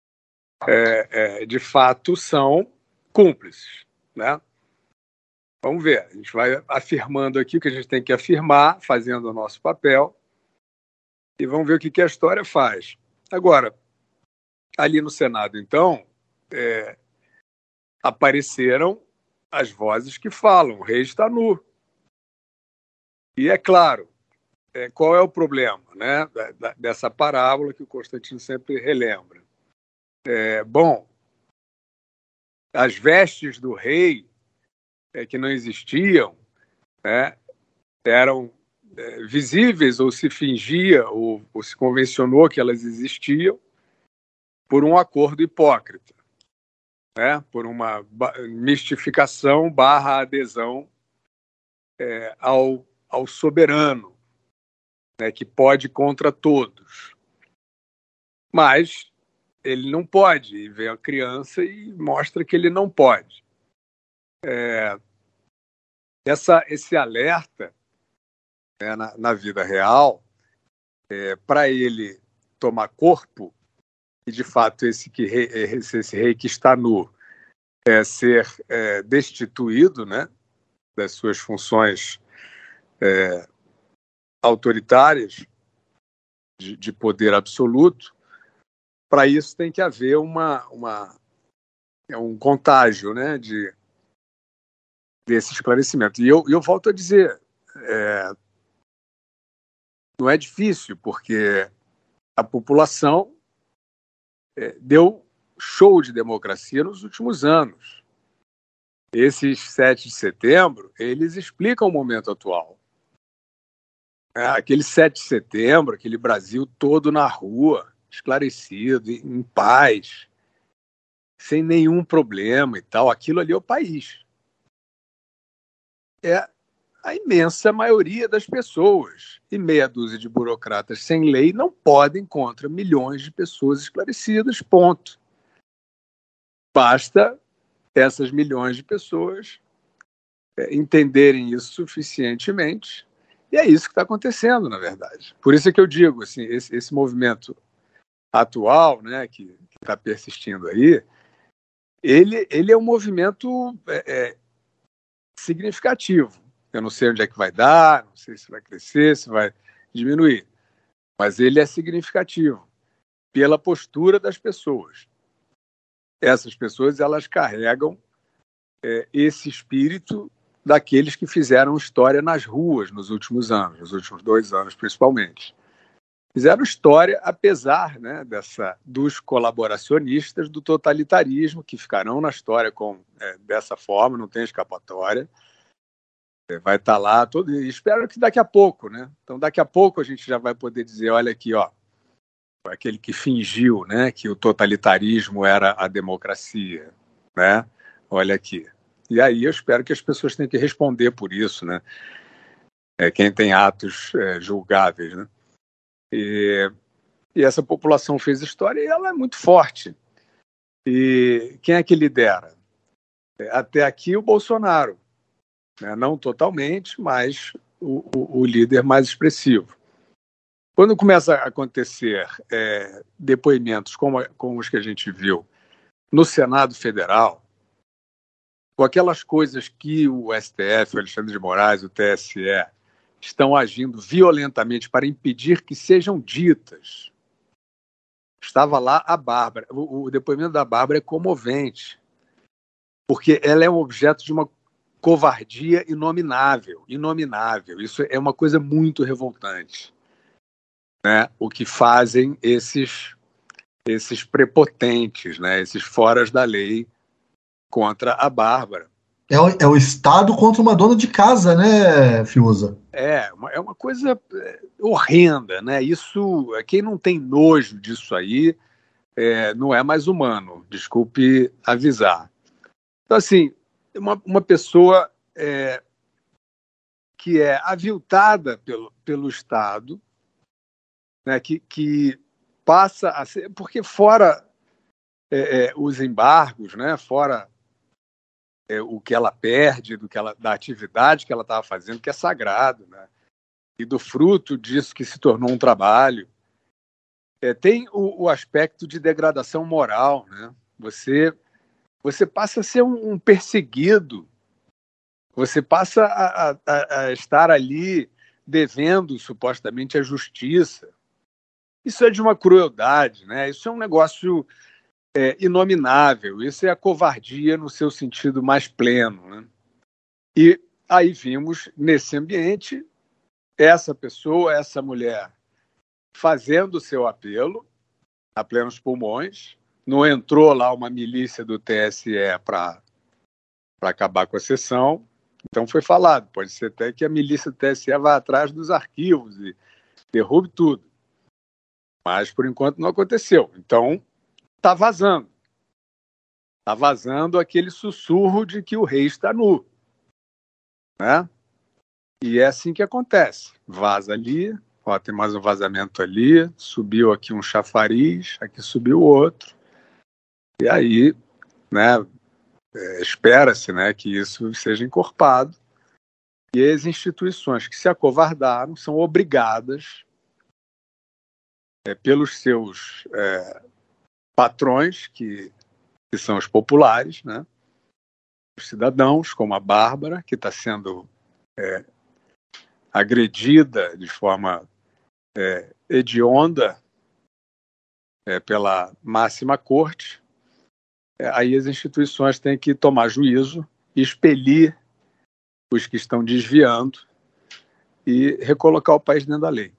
D: de fato, são cúmplices, né? Vamos ver, a gente vai afirmando aqui o que a gente tem que afirmar, fazendo o nosso papel, e vamos ver o que a história faz. Agora, ali no Senado, então, apareceram as vozes que falam, o rei está nu. E é claro, qual é o problema, né, dessa parábola que o Constantino sempre relembra? As vestes do rei, que não existiam, né, eram visíveis, ou se fingia, ou se convencionou que elas existiam, por um acordo hipócrita, né, por uma mistificação / adesão ao soberano, né, que pode contra todos. Mas ele não pode, e vem a criança e mostra que ele não pode. Esse alerta, né, na vida real, para ele tomar corpo, e de fato esse rei que está nu ser destituído, né, das suas funções autoritárias de poder absoluto, para isso tem que haver um contágio, né, desse esclarecimento. E eu volto a dizer, não é difícil, porque a população deu show de democracia nos últimos anos. Esses 7 de setembro, eles explicam o momento atual. Aquele 7 de setembro, aquele Brasil todo na rua, esclarecido, em paz, sem nenhum problema e tal, aquilo ali é o país. É a imensa maioria das pessoas. E meia dúzia de burocratas sem lei não podem contra milhões de pessoas esclarecidas, ponto. Basta essas milhões de pessoas entenderem isso suficientemente, e é isso que está acontecendo, na verdade. Por isso é que eu digo, assim, esse movimento atual, né, que está persistindo aí, ele é um movimento significativo. Eu não sei onde é que vai dar, não sei se vai crescer, se vai diminuir, mas ele é significativo pela postura das pessoas. Essas pessoas, elas carregam esse espírito daqueles que fizeram história nas ruas nos últimos anos, nos últimos 2 anos principalmente. Fizeram história apesar, né, dos colaboracionistas do totalitarismo, que ficarão na história dessa forma, não tem escapatória. Vai estar lá todo. E espero que daqui a pouco, né? Então, daqui a pouco a gente já vai poder dizer, olha aqui, ó, aquele que fingiu, né, que o totalitarismo era a democracia, né? Olha aqui. E aí eu espero que as pessoas tenham que responder por isso, né? Quem tem atos julgáveis, né? E essa população fez história e ela é muito forte. E quem é que lidera? Até aqui o Bolsonaro. Não totalmente, mas o líder mais expressivo. Quando começa a acontecer depoimentos como os que a gente viu no Senado Federal, com aquelas coisas que o STF, o Alexandre de Moraes, o TSE, estão agindo violentamente para impedir que sejam ditas. Estava lá a Bárbara. O depoimento da Bárbara é comovente, porque ela é um objeto de uma covardia inominável. Isso é uma coisa muito revoltante, né? O que fazem esses prepotentes, né? Esses foras da lei contra a Bárbara.
B: É o Estado contra uma dona de casa, né, Fiuza?
D: É uma coisa horrenda, né? Isso, quem não tem nojo disso aí não é mais humano, desculpe avisar. Então, assim, uma pessoa que é aviltada pelo Estado, né, que passa a ser... Porque fora os embargos, né, fora o que ela perde da atividade que ela estava fazendo, que é sagrado, né, e do fruto disso que se tornou um trabalho, tem o aspecto de degradação moral, né? Você passa a ser um perseguido, você passa a estar ali devendo supostamente a justiça. Isso é de uma crueldade, né? Isso é um negócio inominável, isso é a covardia no seu sentido mais pleno, né? E aí vimos nesse ambiente essa pessoa, essa mulher fazendo o seu apelo a plenos pulmões. Não entrou lá uma milícia do TSE para acabar com a sessão. Então foi falado, pode ser até que a milícia do TSE vá atrás dos arquivos e derrube tudo. Mas, por enquanto, não aconteceu. Então, está vazando. Está vazando aquele sussurro de que o rei está nu, né? E é assim que acontece. Vaza ali, ó, tem mais um vazamento ali, subiu aqui um chafariz, aqui subiu outro. E aí, né, espera-se, né, que isso seja encorpado. E as instituições que se acovardaram são obrigadas pelos seus patrões, que são os populares, né, os cidadãos, como a Bárbara, que está sendo agredida de forma hedionda pela máxima corte, aí as instituições têm que tomar juízo, expelir os que estão desviando e recolocar o país dentro da lei.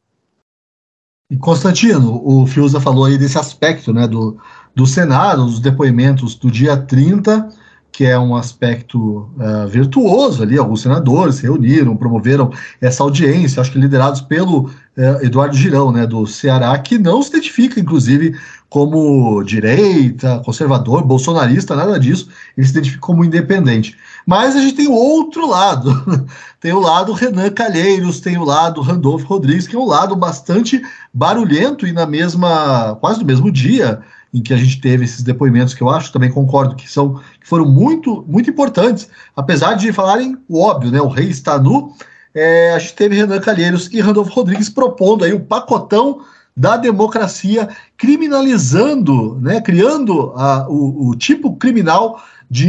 B: E Constantino, o Fiuza falou aí desse aspecto, né, do Senado, dos depoimentos do dia 30, que é um aspecto virtuoso ali. Alguns senadores se reuniram, promoveram essa audiência, acho que liderados pelo Eduardo Girão, né, do Ceará, que não se identifica, inclusive, como direita, conservador, bolsonarista, nada disso, ele se identifica como independente. Mas a gente tem o outro lado, tem o lado Renan Calheiros, tem o lado Randolfo Rodrigues, que é um lado bastante barulhento, e quase no mesmo dia em que a gente teve esses depoimentos, que eu acho, também concordo, que foram muito, muito importantes, apesar de falarem o óbvio, né, o rei está nu. A gente teve Renan Calheiros e Randolfo Rodrigues propondo aí o pacotão da democracia, criminalizando, né, criando o tipo criminal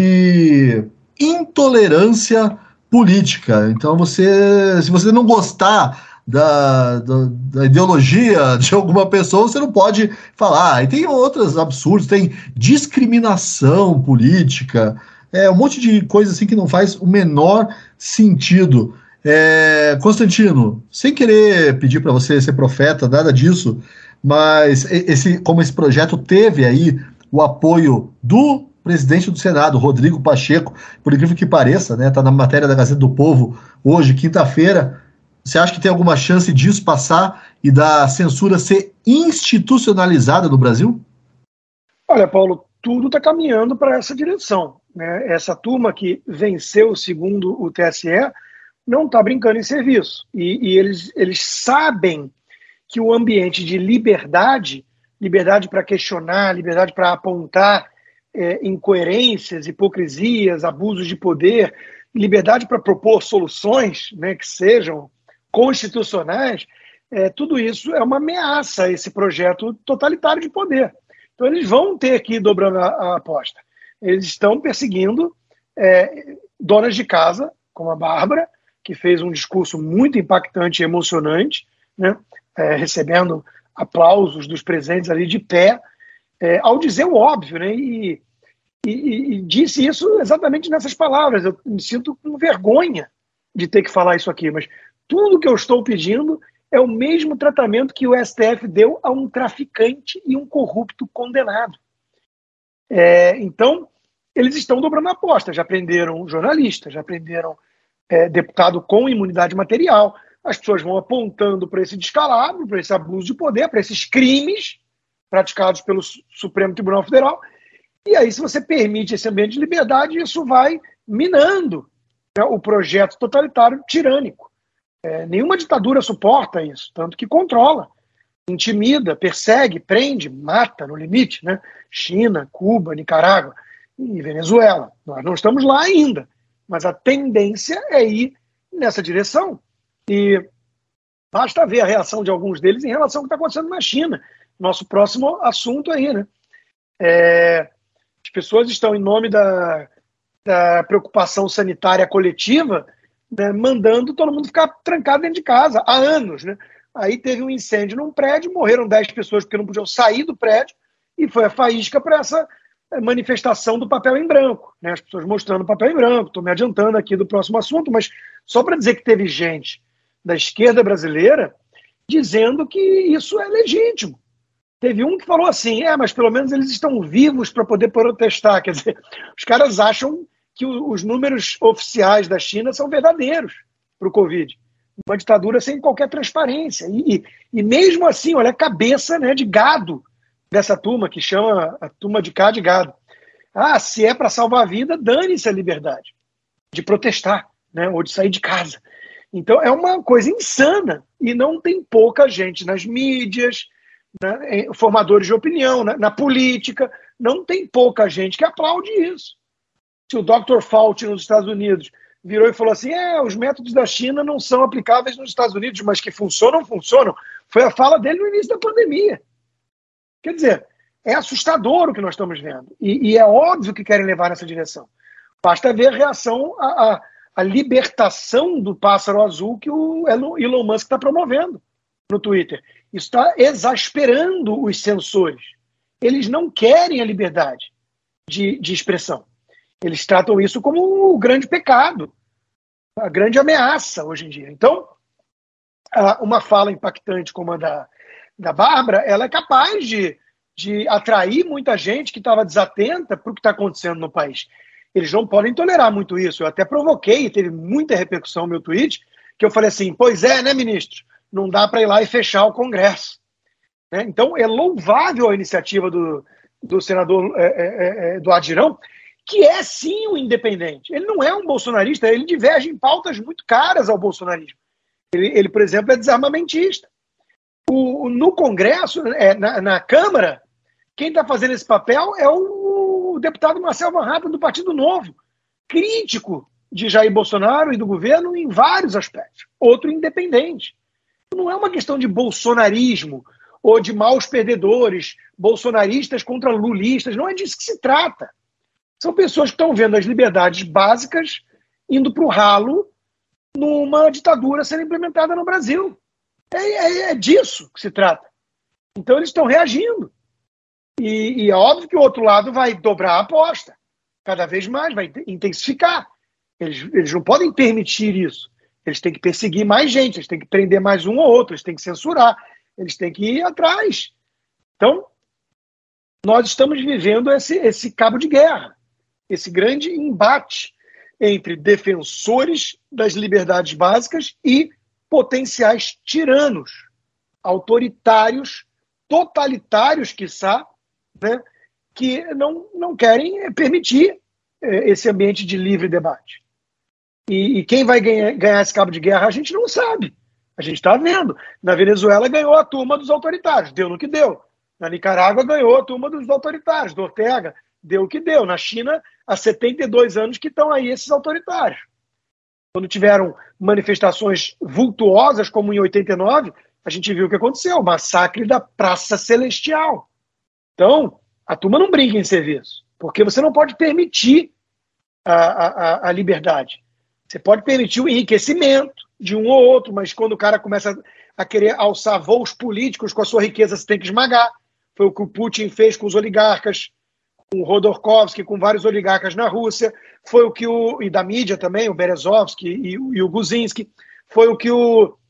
B: de intolerância política. Então, se você não gostar da ideologia de alguma pessoa, você não pode falar. E tem outros absurdos, tem discriminação política, um monte de coisa assim que não faz o menor sentido. Constantino, sem querer pedir para você ser profeta, nada disso, mas como esse projeto teve aí o apoio do presidente do Senado, Rodrigo Pacheco, por incrível que pareça, né, tá na matéria da Gazeta do Povo hoje, quinta-feira. Você acha que tem alguma chance disso passar e da censura ser institucionalizada no Brasil?
C: Olha, Paulo, tudo está caminhando para essa direção, né? Essa turma que venceu, segundo o TSE, não está brincando em serviço. E eles sabem que o ambiente de liberdade para questionar, liberdade para apontar incoerências, hipocrisias, abusos de poder, liberdade para propor soluções, né, que sejam constitucionais, tudo isso é uma ameaça a esse projeto totalitário de poder. Então eles vão ter que ir dobrando a aposta. Eles estão perseguindo donas de casa, como a Bárbara, que fez um discurso muito impactante e emocionante, né, recebendo aplausos dos presentes ali de pé, ao dizer o óbvio, né, e disse isso exatamente nessas palavras. Eu me sinto com vergonha de ter que falar isso aqui, mas tudo que eu estou pedindo é o mesmo tratamento que o STF deu a um traficante e um corrupto condenado. Então, eles estão dobrando a aposta. Já prenderam jornalistas, já prenderam deputado com imunidade material. As pessoas vão apontando para esse descalabro, para esse abuso de poder, para esses crimes praticados pelo Supremo Tribunal Federal. E aí, se você permite esse ambiente de liberdade, isso vai minando, né, o projeto totalitário tirânico. Nenhuma ditadura suporta isso, tanto que controla, intimida, persegue, prende, mata no limite, né? China, Cuba, Nicarágua e Venezuela. Nós não estamos lá ainda, mas a tendência é ir nessa direção. E basta ver a reação de alguns deles em relação ao que está acontecendo na China. Nosso próximo assunto aí, né? As pessoas estão, em nome da preocupação sanitária coletiva, né, mandando todo mundo ficar trancado dentro de casa há anos, né? Aí teve um incêndio num prédio, morreram 10 pessoas porque não podiam sair do prédio, e foi a faísca para essa manifestação do papel em branco, né? As pessoas mostrando papel em branco. Estou me adiantando aqui do próximo assunto, mas só para dizer que teve gente da esquerda brasileira dizendo que isso é legítimo. Teve um que falou assim, mas pelo menos eles estão vivos para poder protestar. Quer dizer, os caras acham que os números oficiais da China são verdadeiros para o Covid. Uma ditadura sem qualquer transparência. E mesmo assim, olha a cabeça, né, de gado dessa turma, que chama a turma de cá de gado. Se é para salvar a vida, dane-se a liberdade de protestar, né, ou de sair de casa. Então é uma coisa insana. E não tem pouca gente nas mídias, né, formadores de opinião, na política, não tem pouca gente que aplaude isso. Se o Dr. Fauci nos Estados Unidos virou e falou assim, os métodos da China não são aplicáveis nos Estados Unidos, mas que funcionam, foi a fala dele no início da pandemia. Quer dizer, é assustador o que nós estamos vendo. E é óbvio que querem levar nessa direção. Basta ver a reação à libertação do pássaro azul que o Elon Musk está promovendo no Twitter. Isso está exasperando os censores. eles não querem a liberdade de expressão. Eles tratam isso como um grande pecado, a grande ameaça hoje em dia. Então, uma fala impactante como a da Bárbara, ela é capaz de atrair muita gente que estava desatenta para o que está acontecendo no país. Eles não podem tolerar muito isso. Eu até provoquei, teve muita repercussão no meu tweet, que eu falei assim, pois é, né, ministro? Não dá para ir lá e fechar o Congresso. Né? Então, é louvável a iniciativa do senador Eduardo Girão, que é sim um independente. Ele não é um bolsonarista, ele diverge em pautas muito caras ao bolsonarismo. Ele por exemplo, é desarmamentista. No Congresso, na Câmara, quem está fazendo esse papel é o deputado Marcel Van Hatten, do Partido Novo, crítico de Jair Bolsonaro e do governo em vários aspectos. Outro independente. Não é uma questão de bolsonarismo ou de maus perdedores, bolsonaristas contra lulistas, não é disso que se trata. São pessoas que estão vendo as liberdades básicas indo para o ralo numa ditadura sendo implementada no Brasil. É disso que se trata. Então eles estão reagindo. E é óbvio que o outro lado vai dobrar a aposta. Cada vez mais, vai intensificar. Eles não podem permitir isso. Eles têm que perseguir mais gente, eles têm que prender mais um ou outro, eles têm que censurar, eles têm que ir atrás. Então, nós estamos vivendo esse cabo de guerra, esse grande embate entre defensores das liberdades básicas e potenciais tiranos, autoritários, totalitários, quiçá, né, que não querem permitir esse ambiente de livre debate. E quem vai ganhar esse cabo de guerra, a gente não sabe. A gente está vendo. Na Venezuela ganhou a turma dos autoritários, deu no que deu. Na Nicarágua ganhou a turma dos autoritários, do Ortega, deu o que deu. Na China, há 72 anos que estão aí esses autoritários. Quando tiveram manifestações vultuosas, como em 89, a gente viu o que aconteceu, o massacre da Praça Celestial. Então, a turma não brinca em serviço, porque você não pode permitir a liberdade. Você pode permitir o enriquecimento de um ou outro, mas quando o cara começa a querer alçar voos políticos com a sua riqueza, você tem que esmagar. Foi o que o Putin fez com os oligarcas, com o Rodorkovsky, com vários oligarcas na Rússia, foi o que e da mídia também, o Berezovsky e o Guzinski, foi o que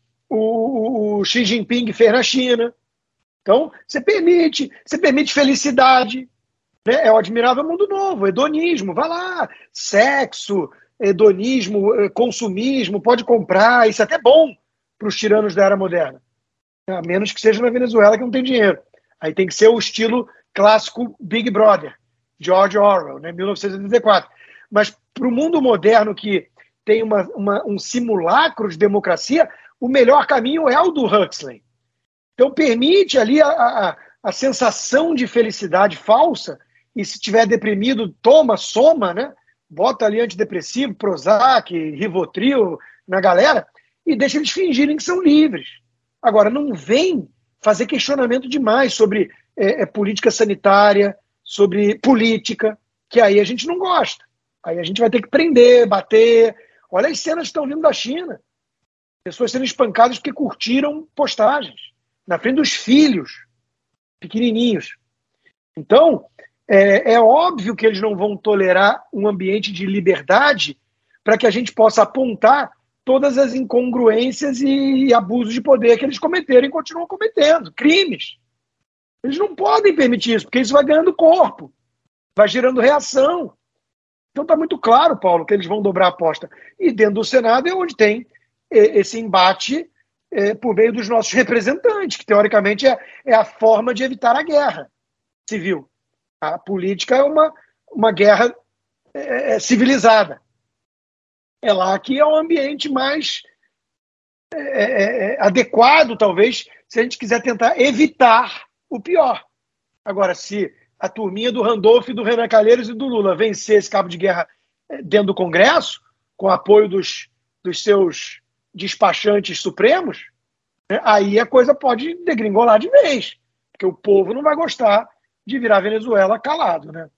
C: o Xi Jinping fez na China. Então, você permite felicidade, né? É o admirável mundo novo, hedonismo, vai lá, sexo, hedonismo, consumismo, pode comprar, isso é até bom para os tiranos da era moderna, a menos que seja na Venezuela, que não tem dinheiro. Aí tem que ser o estilo clássico Big Brother, George Orwell, né, 1984. Mas para o mundo moderno, que tem um simulacro de democracia, o melhor caminho é o do Huxley. Então permite ali a sensação de felicidade falsa, e se tiver deprimido, soma, né? Bota ali antidepressivo, Prozac, Rivotril na galera, e deixa eles fingirem que são livres. Agora, não vem fazer questionamento demais sobre política sanitária, sobre política, que aí a gente não gosta. Aí a gente vai ter que prender, bater. Olha as cenas que estão vindo da China. Pessoas sendo espancadas porque curtiram postagens na frente dos filhos pequenininhos. Então, é óbvio que eles não vão tolerar um ambiente de liberdade para que a gente possa apontar todas as incongruências e abusos de poder que eles cometeram e continuam cometendo, crimes. Eles não podem permitir isso, porque isso vai ganhando corpo, vai gerando reação. Então está muito claro, Paulo, que eles vão dobrar a aposta. E dentro do Senado é onde tem esse embate por meio dos nossos representantes, que teoricamente é a forma de evitar a guerra civil. A política é uma guerra civilizada. É lá que é o ambiente mais adequado, talvez, se a gente quiser tentar evitar o pior. Agora, se a turminha do Randolph, do Renan Calheiros e do Lula vencer esse cabo de guerra dentro do Congresso, com o apoio dos seus despachantes supremos, né, aí a coisa pode degringolar de vez, porque o povo não vai gostar de virar Venezuela calado, né?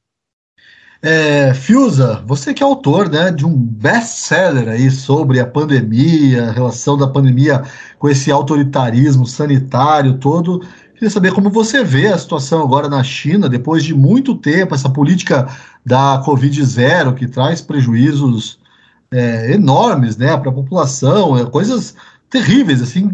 B: Fiuza, você que é autor, né, de um best-seller aí sobre a pandemia, a relação da pandemia com esse autoritarismo sanitário todo, Queria saber como você vê a situação agora na China, depois de muito tempo, essa política da Covid-0, que traz prejuízos enormes, né, para a população, coisas terríveis, assim,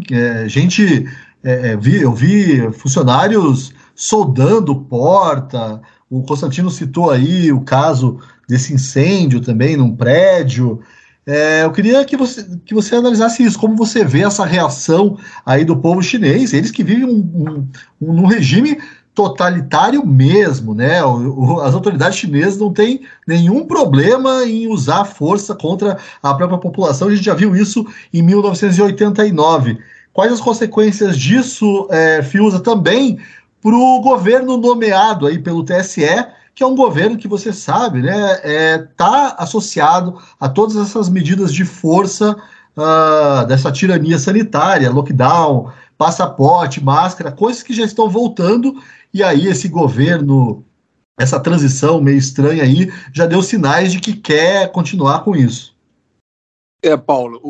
B: eu vi funcionários soldando porta. O Constantino citou aí o caso desse incêndio também num prédio. Eu queria que você analisasse isso, como você vê essa reação aí do povo chinês, eles que vivem num regime totalitário mesmo, né? As autoridades chinesas não têm nenhum problema em usar força contra a própria população. A gente já viu isso em 1989. Quais as consequências disso, Fiuza, também para o governo nomeado aí pelo TSE, que é um governo que você sabe, né, está associado a todas essas medidas de força dessa tirania sanitária, lockdown, passaporte, máscara, coisas que já estão voltando, e aí esse governo, essa transição meio estranha aí, já deu sinais de que quer continuar com isso.
D: Paulo,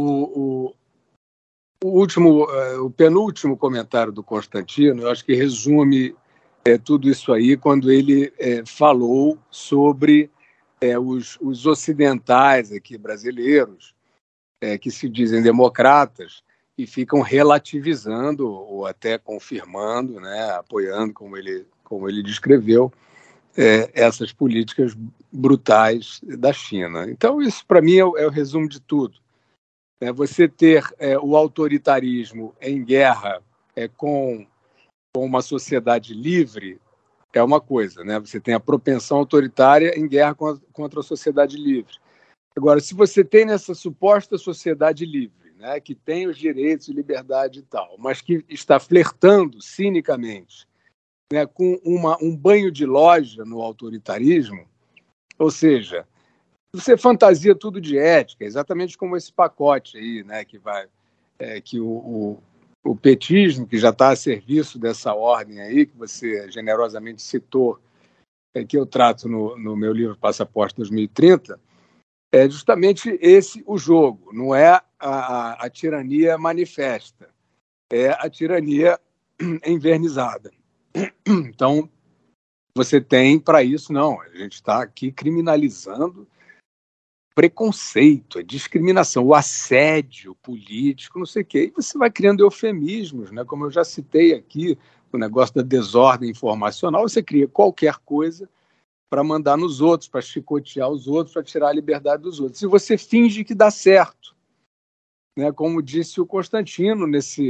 D: o penúltimo comentário do Constantino, eu acho que resume tudo isso aí, quando ele falou sobre os ocidentais aqui, brasileiros, que se dizem democratas e ficam relativizando ou até confirmando, né, apoiando, como ele descreveu, essas políticas brutais da China. Então, isso, para mim, é o resumo de tudo. Você ter o autoritarismo em guerra com uma sociedade livre é uma coisa, né? Você tem a propensão autoritária em guerra contra a sociedade livre. Agora, se você tem nessa suposta sociedade livre, né, que tem os direitos e liberdade e tal, mas que está flertando cinicamente, né, com um banho de loja no autoritarismo, ou seja, você fantasia tudo de ética, exatamente como esse pacote aí, né, que o petismo, que já está a serviço dessa ordem aí, que você generosamente citou, que eu trato no meu livro Passaporte 2030, é justamente esse o jogo, não é a tirania manifesta, é a tirania envernizada. Então, você tem para isso, não, a gente está aqui criminalizando preconceito, a discriminação, o assédio político, não sei o quê. E você vai criando eufemismos, né? Como eu já citei aqui, o negócio da desordem informacional, você cria qualquer coisa para mandar nos outros, para chicotear os outros, para tirar a liberdade dos outros. E você finge que dá certo, né? Como disse o Constantino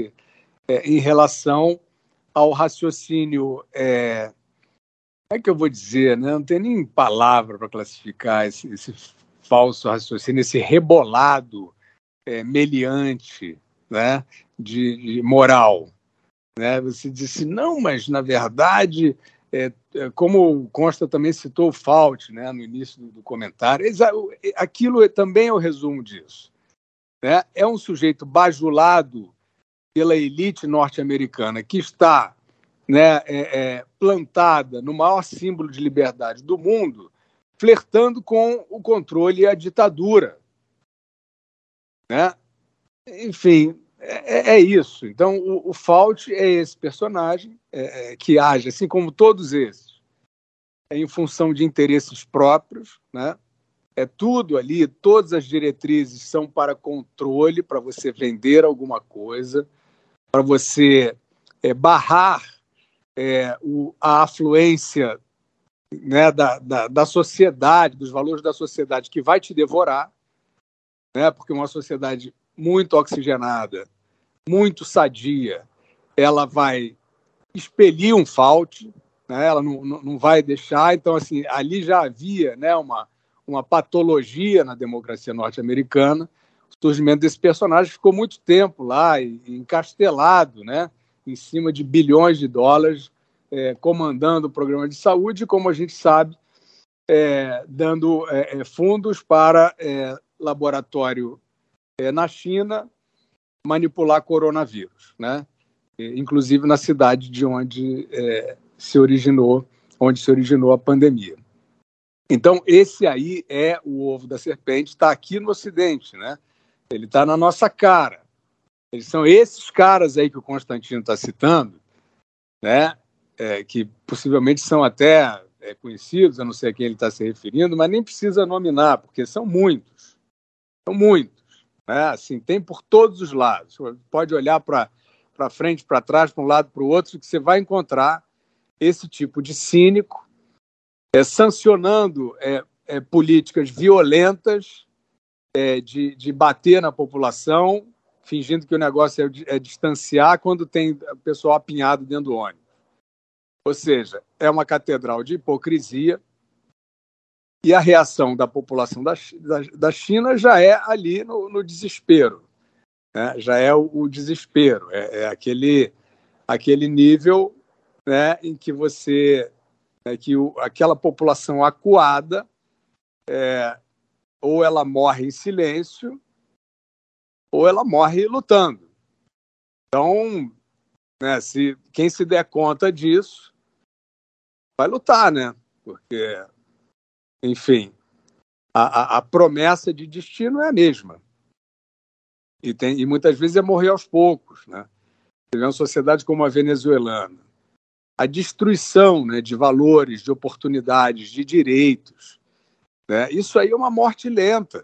D: em relação ao raciocínio, como é que eu vou dizer, né? Não tem nem palavra para classificar esse falso raciocínio, esse rebolado meliante, né, de moral. Né? Você disse, não, mas na verdade, como o Consta também citou o Fauci, né, no início do comentário, aquilo também é o resumo disso. Né? É um sujeito bajulado pela elite norte-americana que está, né, plantada no maior símbolo de liberdade do mundo, flertando com o controle e a ditadura. Né? Enfim, é isso. Então, o Fauci é esse personagem que age, assim como todos esses, em função de interesses próprios. Né? É tudo ali, todas as diretrizes são para controle, para você vender alguma coisa, para você barrar a afluência, né, da sociedade, dos valores da sociedade, que vai te devorar, né, porque uma sociedade muito oxigenada, muito sadia, ela vai expelir um Fauci, né, ela não vai deixar. Então, assim, ali já havia, né, uma patologia na democracia norte-americana. O surgimento desse personagem ficou muito tempo lá, encastelado, né, em cima de bilhões de dólares, comandando o programa de saúde, como a gente sabe, dando fundos para laboratório na China manipular coronavírus, né? Inclusive na cidade de onde se originou a pandemia. Então, esse aí é o ovo da serpente, está aqui no Ocidente, né? Ele está na nossa cara. Eles são esses caras aí que o Constantino está citando, né, que possivelmente são até conhecidos, eu não sei a quem ele está se referindo, mas nem precisa nominar, porque são muitos, né? Assim, tem por todos os lados. Pode olhar para frente, para trás, para um lado, para o outro, que você vai encontrar esse tipo de cínico sancionando políticas violentas de bater na população, fingindo que o negócio é distanciar quando tem o pessoal apinhado dentro do ônibus. Ou seja, é uma catedral de hipocrisia e a reação da população da China já é ali no desespero, né? Já é o desespero, aquele nível, né, em que você, aquela população acuada, ou ela morre em silêncio ou ela morre lutando. Então, né, quem se der conta disso vai lutar, né? Porque, enfim, a promessa de destino é a mesma. E muitas vezes é morrer aos poucos, né? Você vê uma sociedade como a venezuelana, a destruição, né, de valores, de oportunidades, de direitos, né? Isso aí é uma morte lenta.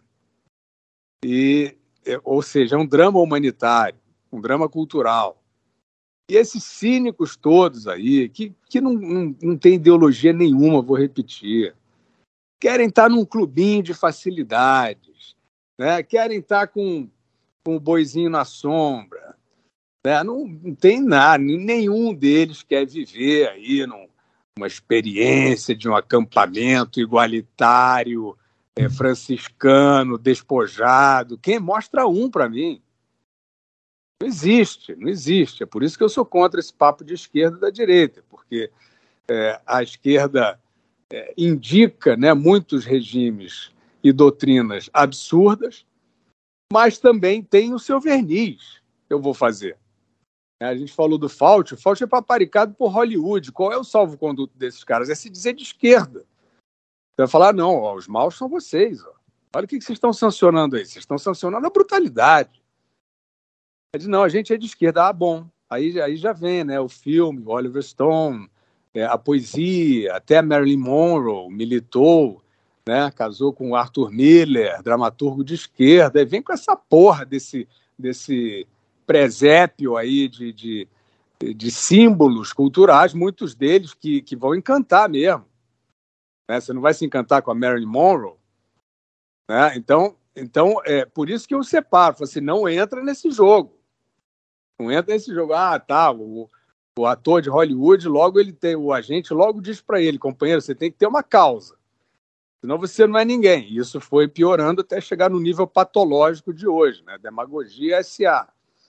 D: Ou seja, é um drama humanitário, um drama cultural. E esses cínicos todos aí, que não tem ideologia nenhuma, vou repetir, querem estar num clubinho de facilidades, né? Querem estar com o boizinho na sombra, né? Não tem nada, nenhum deles quer viver aí numa experiência de um acampamento igualitário, franciscano, despojado. Quem mostra um para mim? Não existe. É por isso que eu sou contra esse papo de esquerda e da direita, porque a esquerda indica, né, muitos regimes e doutrinas absurdas, mas também tem o seu verniz, eu vou fazer. A gente falou do Fauci, o Fauci é paparicado por Hollywood. Qual é o salvo-conduto desses caras? É se dizer de esquerda. Você vai falar, não, os maus são vocês. Olha o que vocês estão sancionando aí. Vocês estão sancionando a brutalidade. Não, a gente é de esquerda. Ah, bom. Aí já vem, né, o filme, o Oliver Stone, a poesia, até a Marilyn Monroe militou, né, casou com o Arthur Miller, dramaturgo de esquerda, e vem com essa porra desse presépio aí de símbolos culturais, muitos deles que vão encantar mesmo. Né? Você não vai se encantar com a Marilyn Monroe? Né? Então, é por isso que eu separo. Falo assim, não entra nesse jogo. Não entra nesse jogo. Ah, tá, o ator de Hollywood, logo o agente logo diz para ele, companheiro, você tem que ter uma causa. Senão você não é ninguém. E isso foi piorando até chegar no nível patológico de hoje, né? Demagogia SA.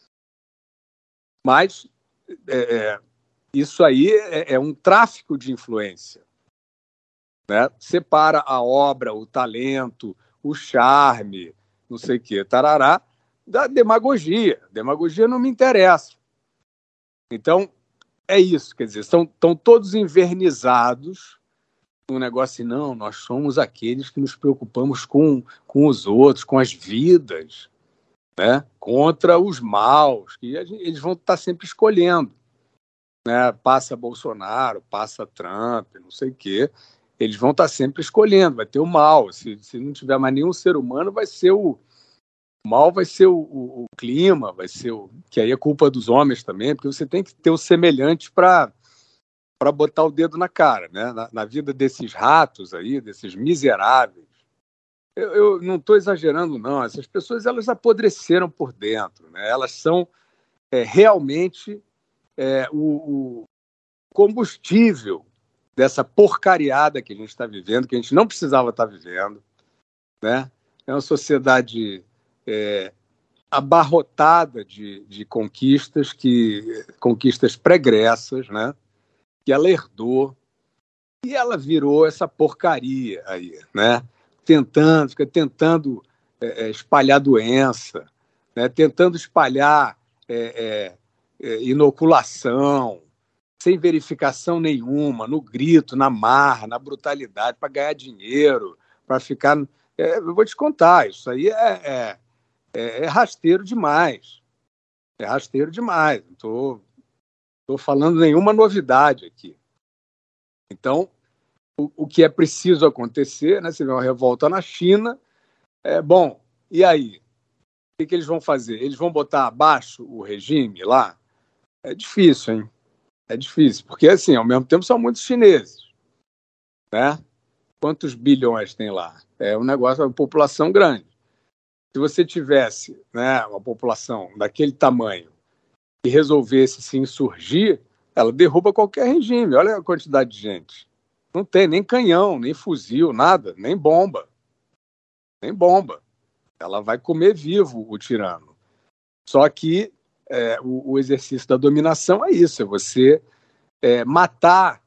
D: Mas isso aí é um tráfico de influência. Né? Separa a obra, o talento, o charme, não sei o quê, tarará, da demagogia. Demagogia não me interessa. Então, é isso, quer dizer, estão todos envernizados num negócio assim, não, nós somos aqueles que nos preocupamos com os outros, com as vidas, né? Contra os maus, que eles vão estar sempre escolhendo. Né? Passa Bolsonaro, passa Trump, não sei o quê, eles vão estar sempre escolhendo, vai ter o mal. Se não tiver mais nenhum ser humano, vai ser o mal, vai ser o clima, vai ser que aí é culpa dos homens também, porque você tem que ter o semelhante para botar o dedo na cara, né? Na vida desses ratos aí, desses miseráveis. Eu não estou exagerando, não. Essas pessoas, elas apodreceram por dentro, né? Elas são realmente o combustível dessa porcariada que a gente está vivendo, que a gente não precisava estar vivendo, né? É uma sociedade abarrotada de conquistas, conquistas pregressas, né? Que ela herdou e ela virou essa porcaria aí, né? Fica tentando espalhar doença, né? Tentando espalhar inoculação, sem verificação nenhuma, no grito, na marra, na brutalidade, para ganhar dinheiro, para ficar... eu vou te contar, isso aí é rasteiro demais. É rasteiro demais. Estou falando nenhuma novidade aqui. Então, o que é preciso acontecer, né? Se vê uma revolta na China, bom, e aí? O que eles vão fazer? Eles vão botar abaixo o regime lá? É difícil, hein? É difícil, porque, assim, ao mesmo tempo são muitos chineses, né? Quantos bilhões tem lá? É um negócio, uma população grande. Se você tivesse, né, uma população daquele tamanho e resolvesse se insurgir, ela derruba qualquer regime. Olha a quantidade de gente. Não tem nem canhão, nem fuzil, nada, nem bomba. Nem bomba. Ela vai comer vivo o tirano. Só que o exercício da dominação é isso, é você matar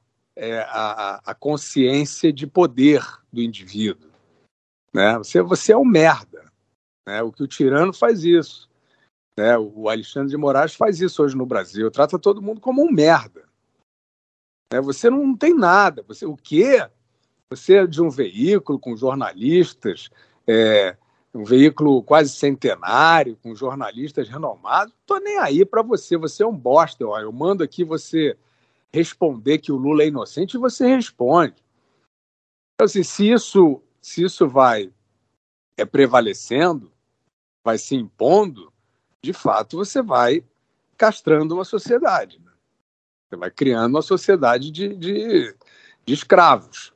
D: a consciência de poder do indivíduo. Né? Você é um merda. Né? O que o tirano faz isso. Né? O Alexandre de Moraes faz isso hoje no Brasil. Trata todo mundo como um merda. Né? Você não tem nada. O quê? Você é de um veículo com jornalistas, um veículo quase centenário, com jornalistas renomados. Não estou nem aí para você. Você é um bosta. Eu mando aqui você responder que o Lula é inocente e você responde. Então, assim, se isso vai prevalecendo, vai se impondo, de fato você vai castrando uma sociedade. Né? Você vai criando uma sociedade de escravos.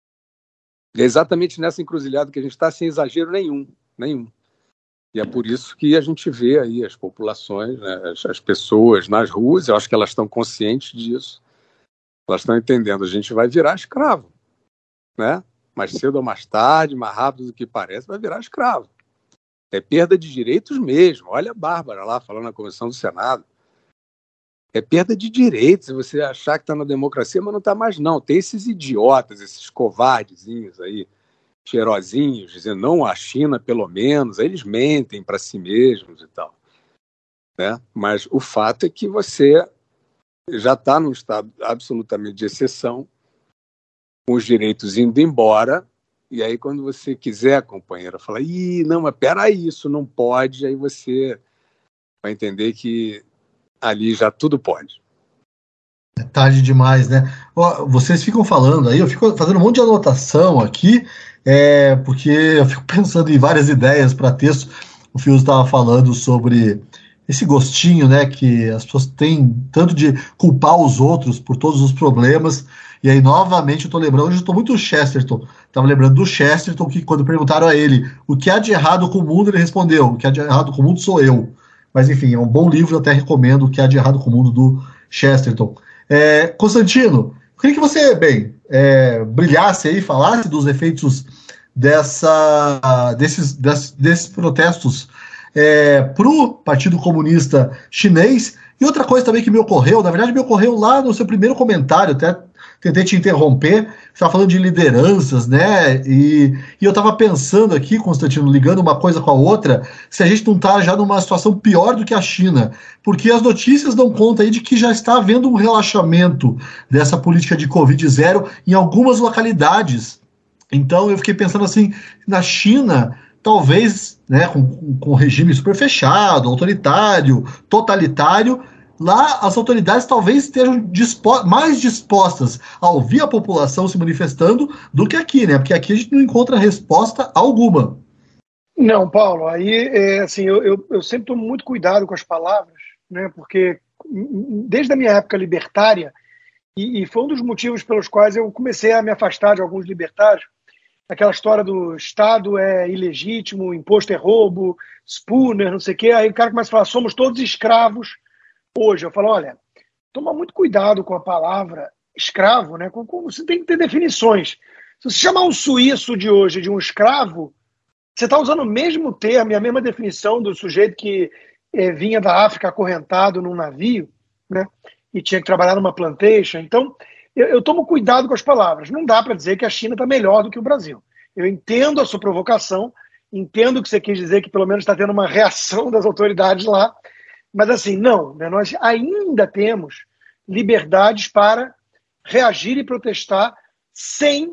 D: É exatamente nessa encruzilhada que a gente está, sem exagero nenhum. E é por isso que a gente vê aí as populações, né, as pessoas nas ruas, eu acho que elas estão conscientes disso. Elas estão entendendo, a gente vai virar escravo. Né? Mais cedo ou mais tarde, mais rápido do que parece, vai virar escravo. É perda de direitos mesmo. Olha a Bárbara lá falando na Comissão do Senado. É perda de direitos, você achar que está na democracia, mas não está mais não. Tem esses idiotas, esses covardezinhos aí, cheirosinhos, dizendo não, a China pelo menos, aí eles mentem para si mesmos e tal. Né? Mas o fato é que você já está num estado absolutamente de exceção, com os direitos indo embora, e aí quando você quiser, companheira, falar, não, mas peraí, isso não pode, aí você vai entender que ali já tudo pode.
B: É tarde demais, né? Vocês ficam falando aí, eu fico fazendo um monte de anotação aqui, porque eu fico pensando em várias ideias para texto. O Fius estava falando sobre esse gostinho, né, que as pessoas têm tanto de culpar os outros por todos os problemas. E aí, novamente, eu tô lembrando, hoje eu tô muito Chesterton. Tava lembrando do Chesterton, que quando perguntaram a ele o que há de errado com o mundo, ele respondeu, o que há de errado com o mundo sou eu. Mas, enfim, é um bom livro, eu até recomendo, O que há de errado com o mundo, do Chesterton. Constantino, eu queria que você, brilhasse aí, falasse dos efeitos desses protestos para o Partido Comunista Chinês. E outra coisa também que me ocorreu, na verdade me ocorreu lá no seu primeiro comentário, até tentei te interromper, você estava falando de lideranças, né? E eu estava pensando aqui, Constantino, ligando uma coisa com a outra, se a gente não está já numa situação pior do que a China, porque as notícias dão conta aí de que já está havendo um relaxamento dessa política de Covid-0 em algumas localidades. Então eu fiquei pensando assim, na China, talvez, né, com um regime super fechado, autoritário, totalitário, lá as autoridades talvez estejam mais dispostas a ouvir a população se manifestando do que aqui, né? Porque aqui a gente não encontra resposta alguma.
C: Não, Paulo, aí assim, eu sempre tomo muito cuidado com as palavras, né? Porque desde a minha época libertária, e foi um dos motivos pelos quais eu comecei a me afastar de alguns libertários, aquela história do Estado é ilegítimo, o imposto é roubo, Spooner, não sei o quê, aí o cara começa a falar, somos todos escravos. Hoje, eu falo, olha, toma muito cuidado com a palavra escravo, né? Você tem que ter definições. Se você chamar um suíço de hoje de um escravo, você está usando o mesmo termo e a mesma definição do sujeito que vinha da África acorrentado num navio, né? E tinha que trabalhar numa plantation. Então, eu tomo cuidado com as palavras. Não dá para dizer que a China está melhor do que o Brasil. Eu entendo a sua provocação, entendo que você quis dizer que pelo menos está tendo uma reação das autoridades lá, mas assim, não, né? Nós ainda temos liberdades para reagir e protestar sem,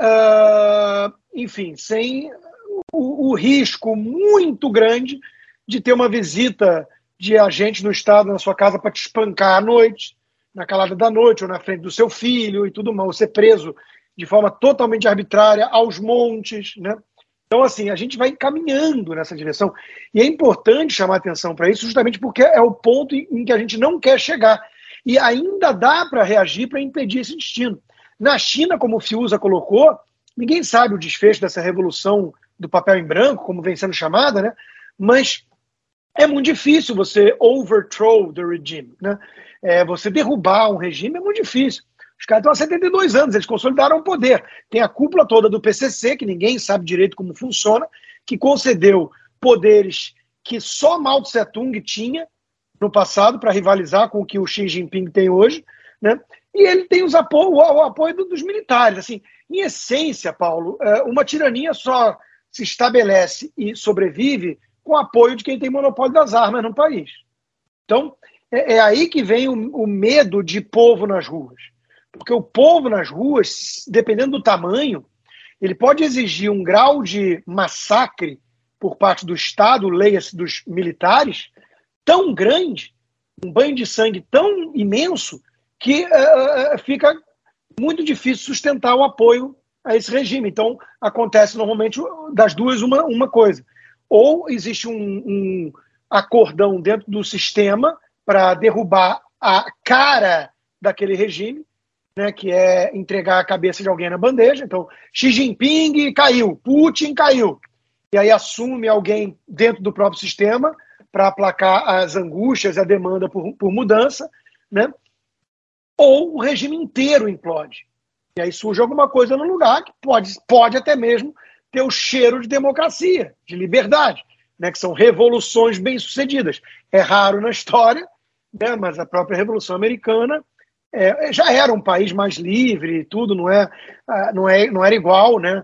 C: sem o risco muito grande de ter uma visita de agente do Estado na sua casa para te espancar à noite, na calada da noite ou na frente do seu filho e tudo mais, ou ser preso de forma totalmente arbitrária aos montes, né? Então, assim, a gente vai caminhando nessa direção. E é importante chamar atenção para isso, justamente porque é o ponto em que a gente não quer chegar. E ainda dá para reagir para impedir esse destino. Na China, como o Fiuza colocou, ninguém sabe o desfecho dessa revolução do papel em branco, como vem sendo chamada, né? Mas é muito difícil você overthrow the regime, né? Você derrubar um regime é muito difícil. Os caras estão há 72 anos, eles consolidaram o poder. Tem a cúpula toda do PCC, que ninguém sabe direito como funciona, que concedeu poderes que só Mao Tse-tung tinha no passado para rivalizar com o que o Xi Jinping tem hoje, né? E ele tem o apoio dos militares. Assim, em essência, Paulo, uma tirania só se estabelece e sobrevive com o apoio de quem tem monopólio das armas no país. Então, é aí que vem o medo de povo nas ruas. Porque o povo nas ruas, dependendo do tamanho, ele pode exigir um grau de massacre por parte do Estado, leia-se dos militares, tão grande, um banho de sangue tão imenso, que fica muito difícil sustentar o apoio a esse regime. Então, acontece normalmente das duas uma coisa. Ou existe um acordão dentro do sistema para derrubar a cara daquele regime, né, que é entregar a cabeça de alguém na bandeja. Então, Xi Jinping caiu, Putin caiu. E aí assume alguém dentro do próprio sistema para aplacar as angústias, a demanda por mudança, né? Ou o regime inteiro implode. E aí surge alguma coisa no lugar que pode até mesmo ter o cheiro de democracia, de liberdade, né, que são revoluções bem-sucedidas. É raro na história, né, mas a própria Revolução Americana já era um país mais livre, tudo não era igual, né,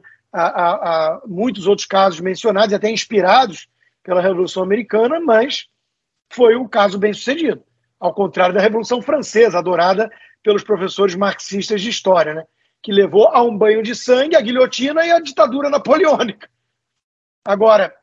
C: a muitos outros casos mencionados, até inspirados pela Revolução Americana, mas foi um caso bem-sucedido, ao contrário da Revolução Francesa, adorada pelos professores marxistas de história, né, que levou a um banho de sangue, a guilhotina e a ditadura napoleônica. Agora,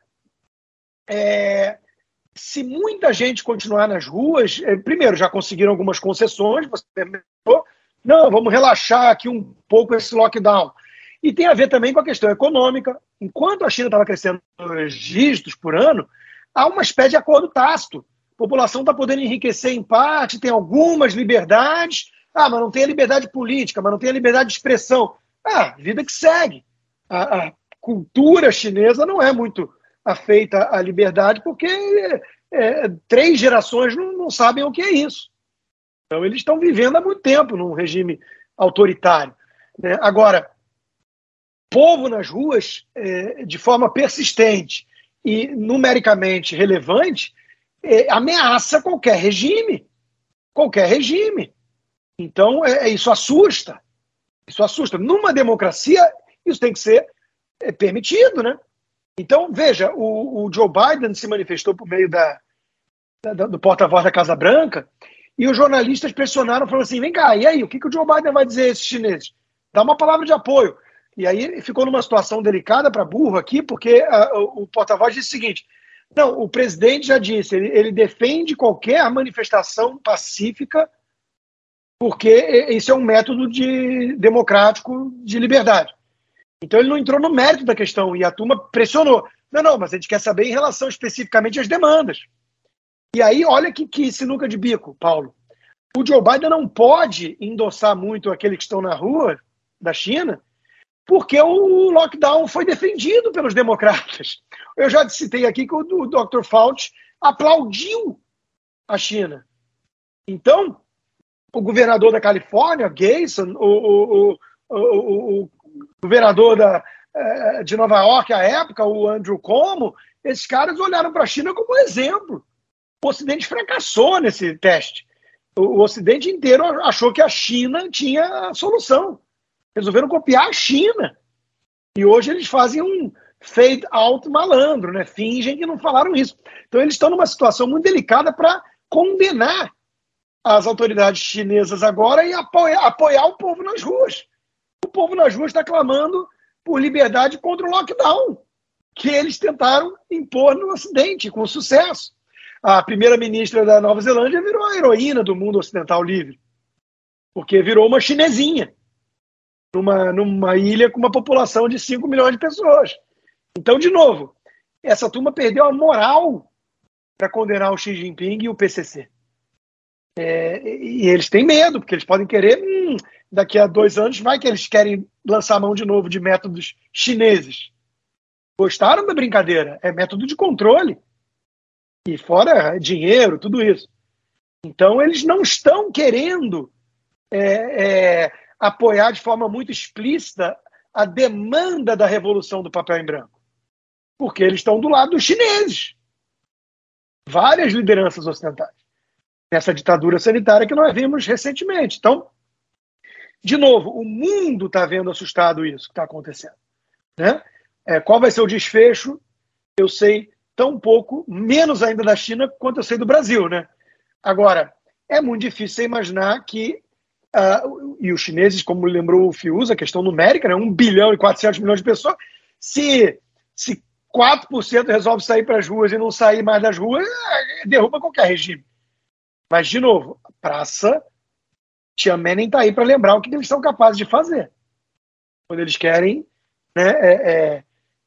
C: se muita gente continuar nas ruas, primeiro, já conseguiram algumas concessões, você perguntou, não, vamos relaxar aqui um pouco esse lockdown. E tem a ver também com a questão econômica. Enquanto a China estava crescendo 2 dígitos por ano, há uma espécie de acordo tácito. A população está podendo enriquecer em parte, tem algumas liberdades, mas não tem a liberdade política, mas não tem a liberdade de expressão. Vida que segue. A cultura chinesa não é muito afeita à liberdade, porque 3 gerações não sabem o que é isso. Então, eles estão vivendo há muito tempo num regime autoritário, né? Agora, povo nas ruas, de forma persistente e numericamente relevante, ameaça qualquer regime. Qualquer regime. Então, isso assusta. Isso assusta. Numa democracia, isso tem que ser permitido, né? Então, veja, o Joe Biden se manifestou por meio do porta-voz da Casa Branca e os jornalistas pressionaram, falaram assim, vem cá, e aí, o que o Joe Biden vai dizer a esses chineses? Dá uma palavra de apoio. E aí ficou numa situação delicada para burro aqui, porque o porta-voz disse o seguinte, não, o presidente já disse, ele defende qualquer manifestação pacífica porque isso é um método democrático de liberdade. Então ele não entrou no mérito da questão e a turma pressionou. Não, mas a gente quer saber em relação especificamente às demandas. E aí, olha que sinuca de bico, Paulo. O Joe Biden não pode endossar muito aqueles que estão na rua da China, porque o lockdown foi defendido pelos democratas. Eu já citei aqui que o Dr. Fauci aplaudiu a China. Então, o governador da Califórnia, Gayson, o governador de Nova York, à época, o Andrew Cuomo, esses caras olharam para a China como exemplo. O Ocidente fracassou nesse teste. O Ocidente inteiro achou que a China tinha a solução. Resolveram copiar a China. E hoje eles fazem um fade out malandro, né? Fingem que não falaram isso. Então eles estão numa situação muito delicada para condenar as autoridades chinesas agora e apoiar o povo nas ruas. O povo nas ruas está clamando por liberdade contra o lockdown, que eles tentaram impor no Ocidente, com sucesso. A primeira-ministra da Nova Zelândia virou a heroína do mundo ocidental livre. porque virou uma chinesinha, numa ilha com uma população de 5 milhões de pessoas. Então, de novo, essa turma perdeu a moral para condenar o Xi Jinping e o PCC. E eles têm medo, porque eles podem querer, daqui a 2 anos, vai que eles querem lançar a mão de novo de métodos chineses. Gostaram da brincadeira? É método de controle. E fora dinheiro, tudo isso. Então, eles não estão querendo apoiar de forma muito explícita a demanda da revolução do papel em branco. Porque eles estão do lado dos chineses. Várias lideranças ocidentais. Nessa ditadura sanitária que nós vimos recentemente. Então, de novo, o mundo está vendo assustado isso que está acontecendo. Né? Qual vai ser o desfecho? Eu sei tão pouco, menos ainda da China, quanto eu sei do Brasil. Né? Agora, é muito difícil você imaginar que e os chineses, como lembrou o Fiuza, a questão numérica, né? 1 bilhão e 400 milhões de pessoas, se 4% resolve sair para as ruas e não sair mais das ruas, derruba qualquer regime. Mas, de novo, a praça Tiananmen está aí para lembrar o que eles são capazes de fazer. Quando eles querem, né,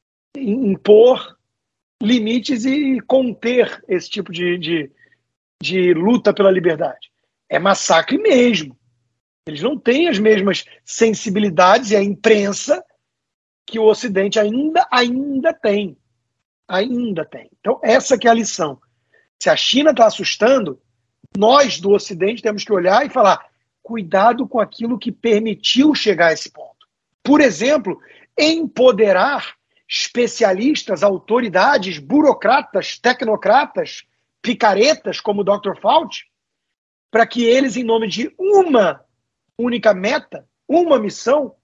C: impor limites e conter esse tipo de luta pela liberdade. É massacre mesmo. Eles não têm as mesmas sensibilidades e a imprensa que o Ocidente ainda tem. Ainda tem. Então, essa que é a lição. Se a China está assustando, nós do Ocidente temos que olhar e falar, cuidado com aquilo que permitiu chegar a esse ponto. Por exemplo, empoderar especialistas, autoridades, burocratas, tecnocratas, picaretas, como o Dr. Fauci, para que eles, em nome de uma única meta, uma missão,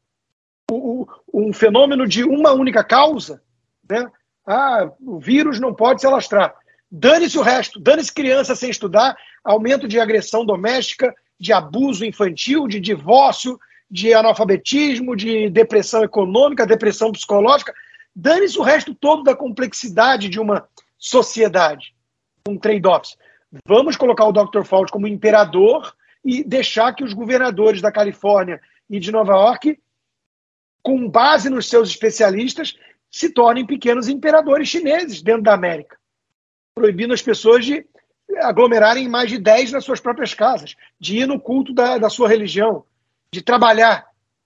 C: um fenômeno de uma única causa, né? O vírus não pode se alastrar. Dane-se o resto, dane-se criança sem estudar, aumento de agressão doméstica, de abuso infantil, de divórcio, de analfabetismo, de depressão econômica, depressão psicológica. Dane-se o resto todo da complexidade de uma sociedade. Um trade-off. Vamos colocar o Dr. Fauci como imperador e deixar que os governadores da Califórnia e de Nova York, com base nos seus especialistas, se tornem pequenos imperadores chineses dentro da América, proibindo as pessoas de aglomerarem mais de 10 nas suas próprias casas, de ir no culto da sua religião, de trabalhar.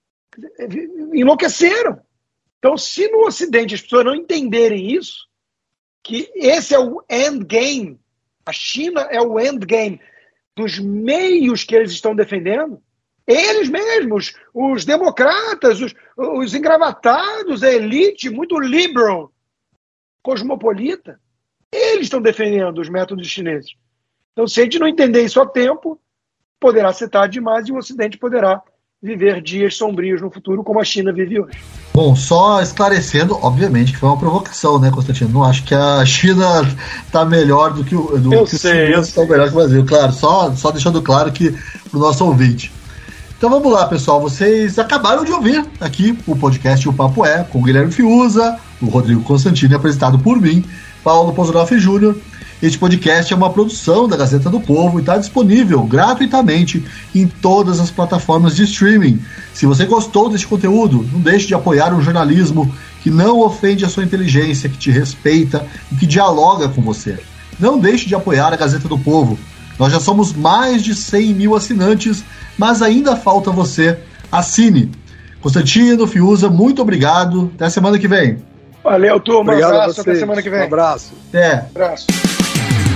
C: Enlouqueceram. Então, se no Ocidente as pessoas não entenderem isso, que esse é o endgame, a China é o endgame dos meios que eles estão defendendo, eles mesmos, os democratas, os engravatados, a elite muito liberal, cosmopolita, eles estão defendendo os métodos chineses. Então, se a gente não entender isso a tempo, poderá ser tarde demais e o Ocidente poderá viver dias sombrios no futuro, como a China vive hoje.
B: Bom, só esclarecendo, obviamente que foi uma provocação, né, Constantino? Não acho que a China está melhor do que o melhor que o Brasil, claro, só deixando claro aqui para o nosso ouvinte. Então vamos lá, pessoal, vocês acabaram de ouvir aqui o podcast O Papo É, com o Guilherme Fiuza, o Rodrigo Constantino, apresentado por mim, Paulo Pozonoff Júnior. Este podcast é uma produção da Gazeta do Povo e está disponível gratuitamente em todas as plataformas de streaming. Se você gostou deste conteúdo, não deixe de apoiar um jornalismo que não ofende a sua inteligência, que te respeita e que dialoga com você. Não deixe de apoiar a Gazeta do Povo. Nós já somos mais de 100 mil assinantes, mas ainda falta você. Assine. Constantino, Fiuza, muito obrigado. Até semana que vem.
C: Valeu, turma.
D: Obrigado
C: um abraço. Até semana que vem.
D: Um abraço.
B: Até.
C: Um abraço.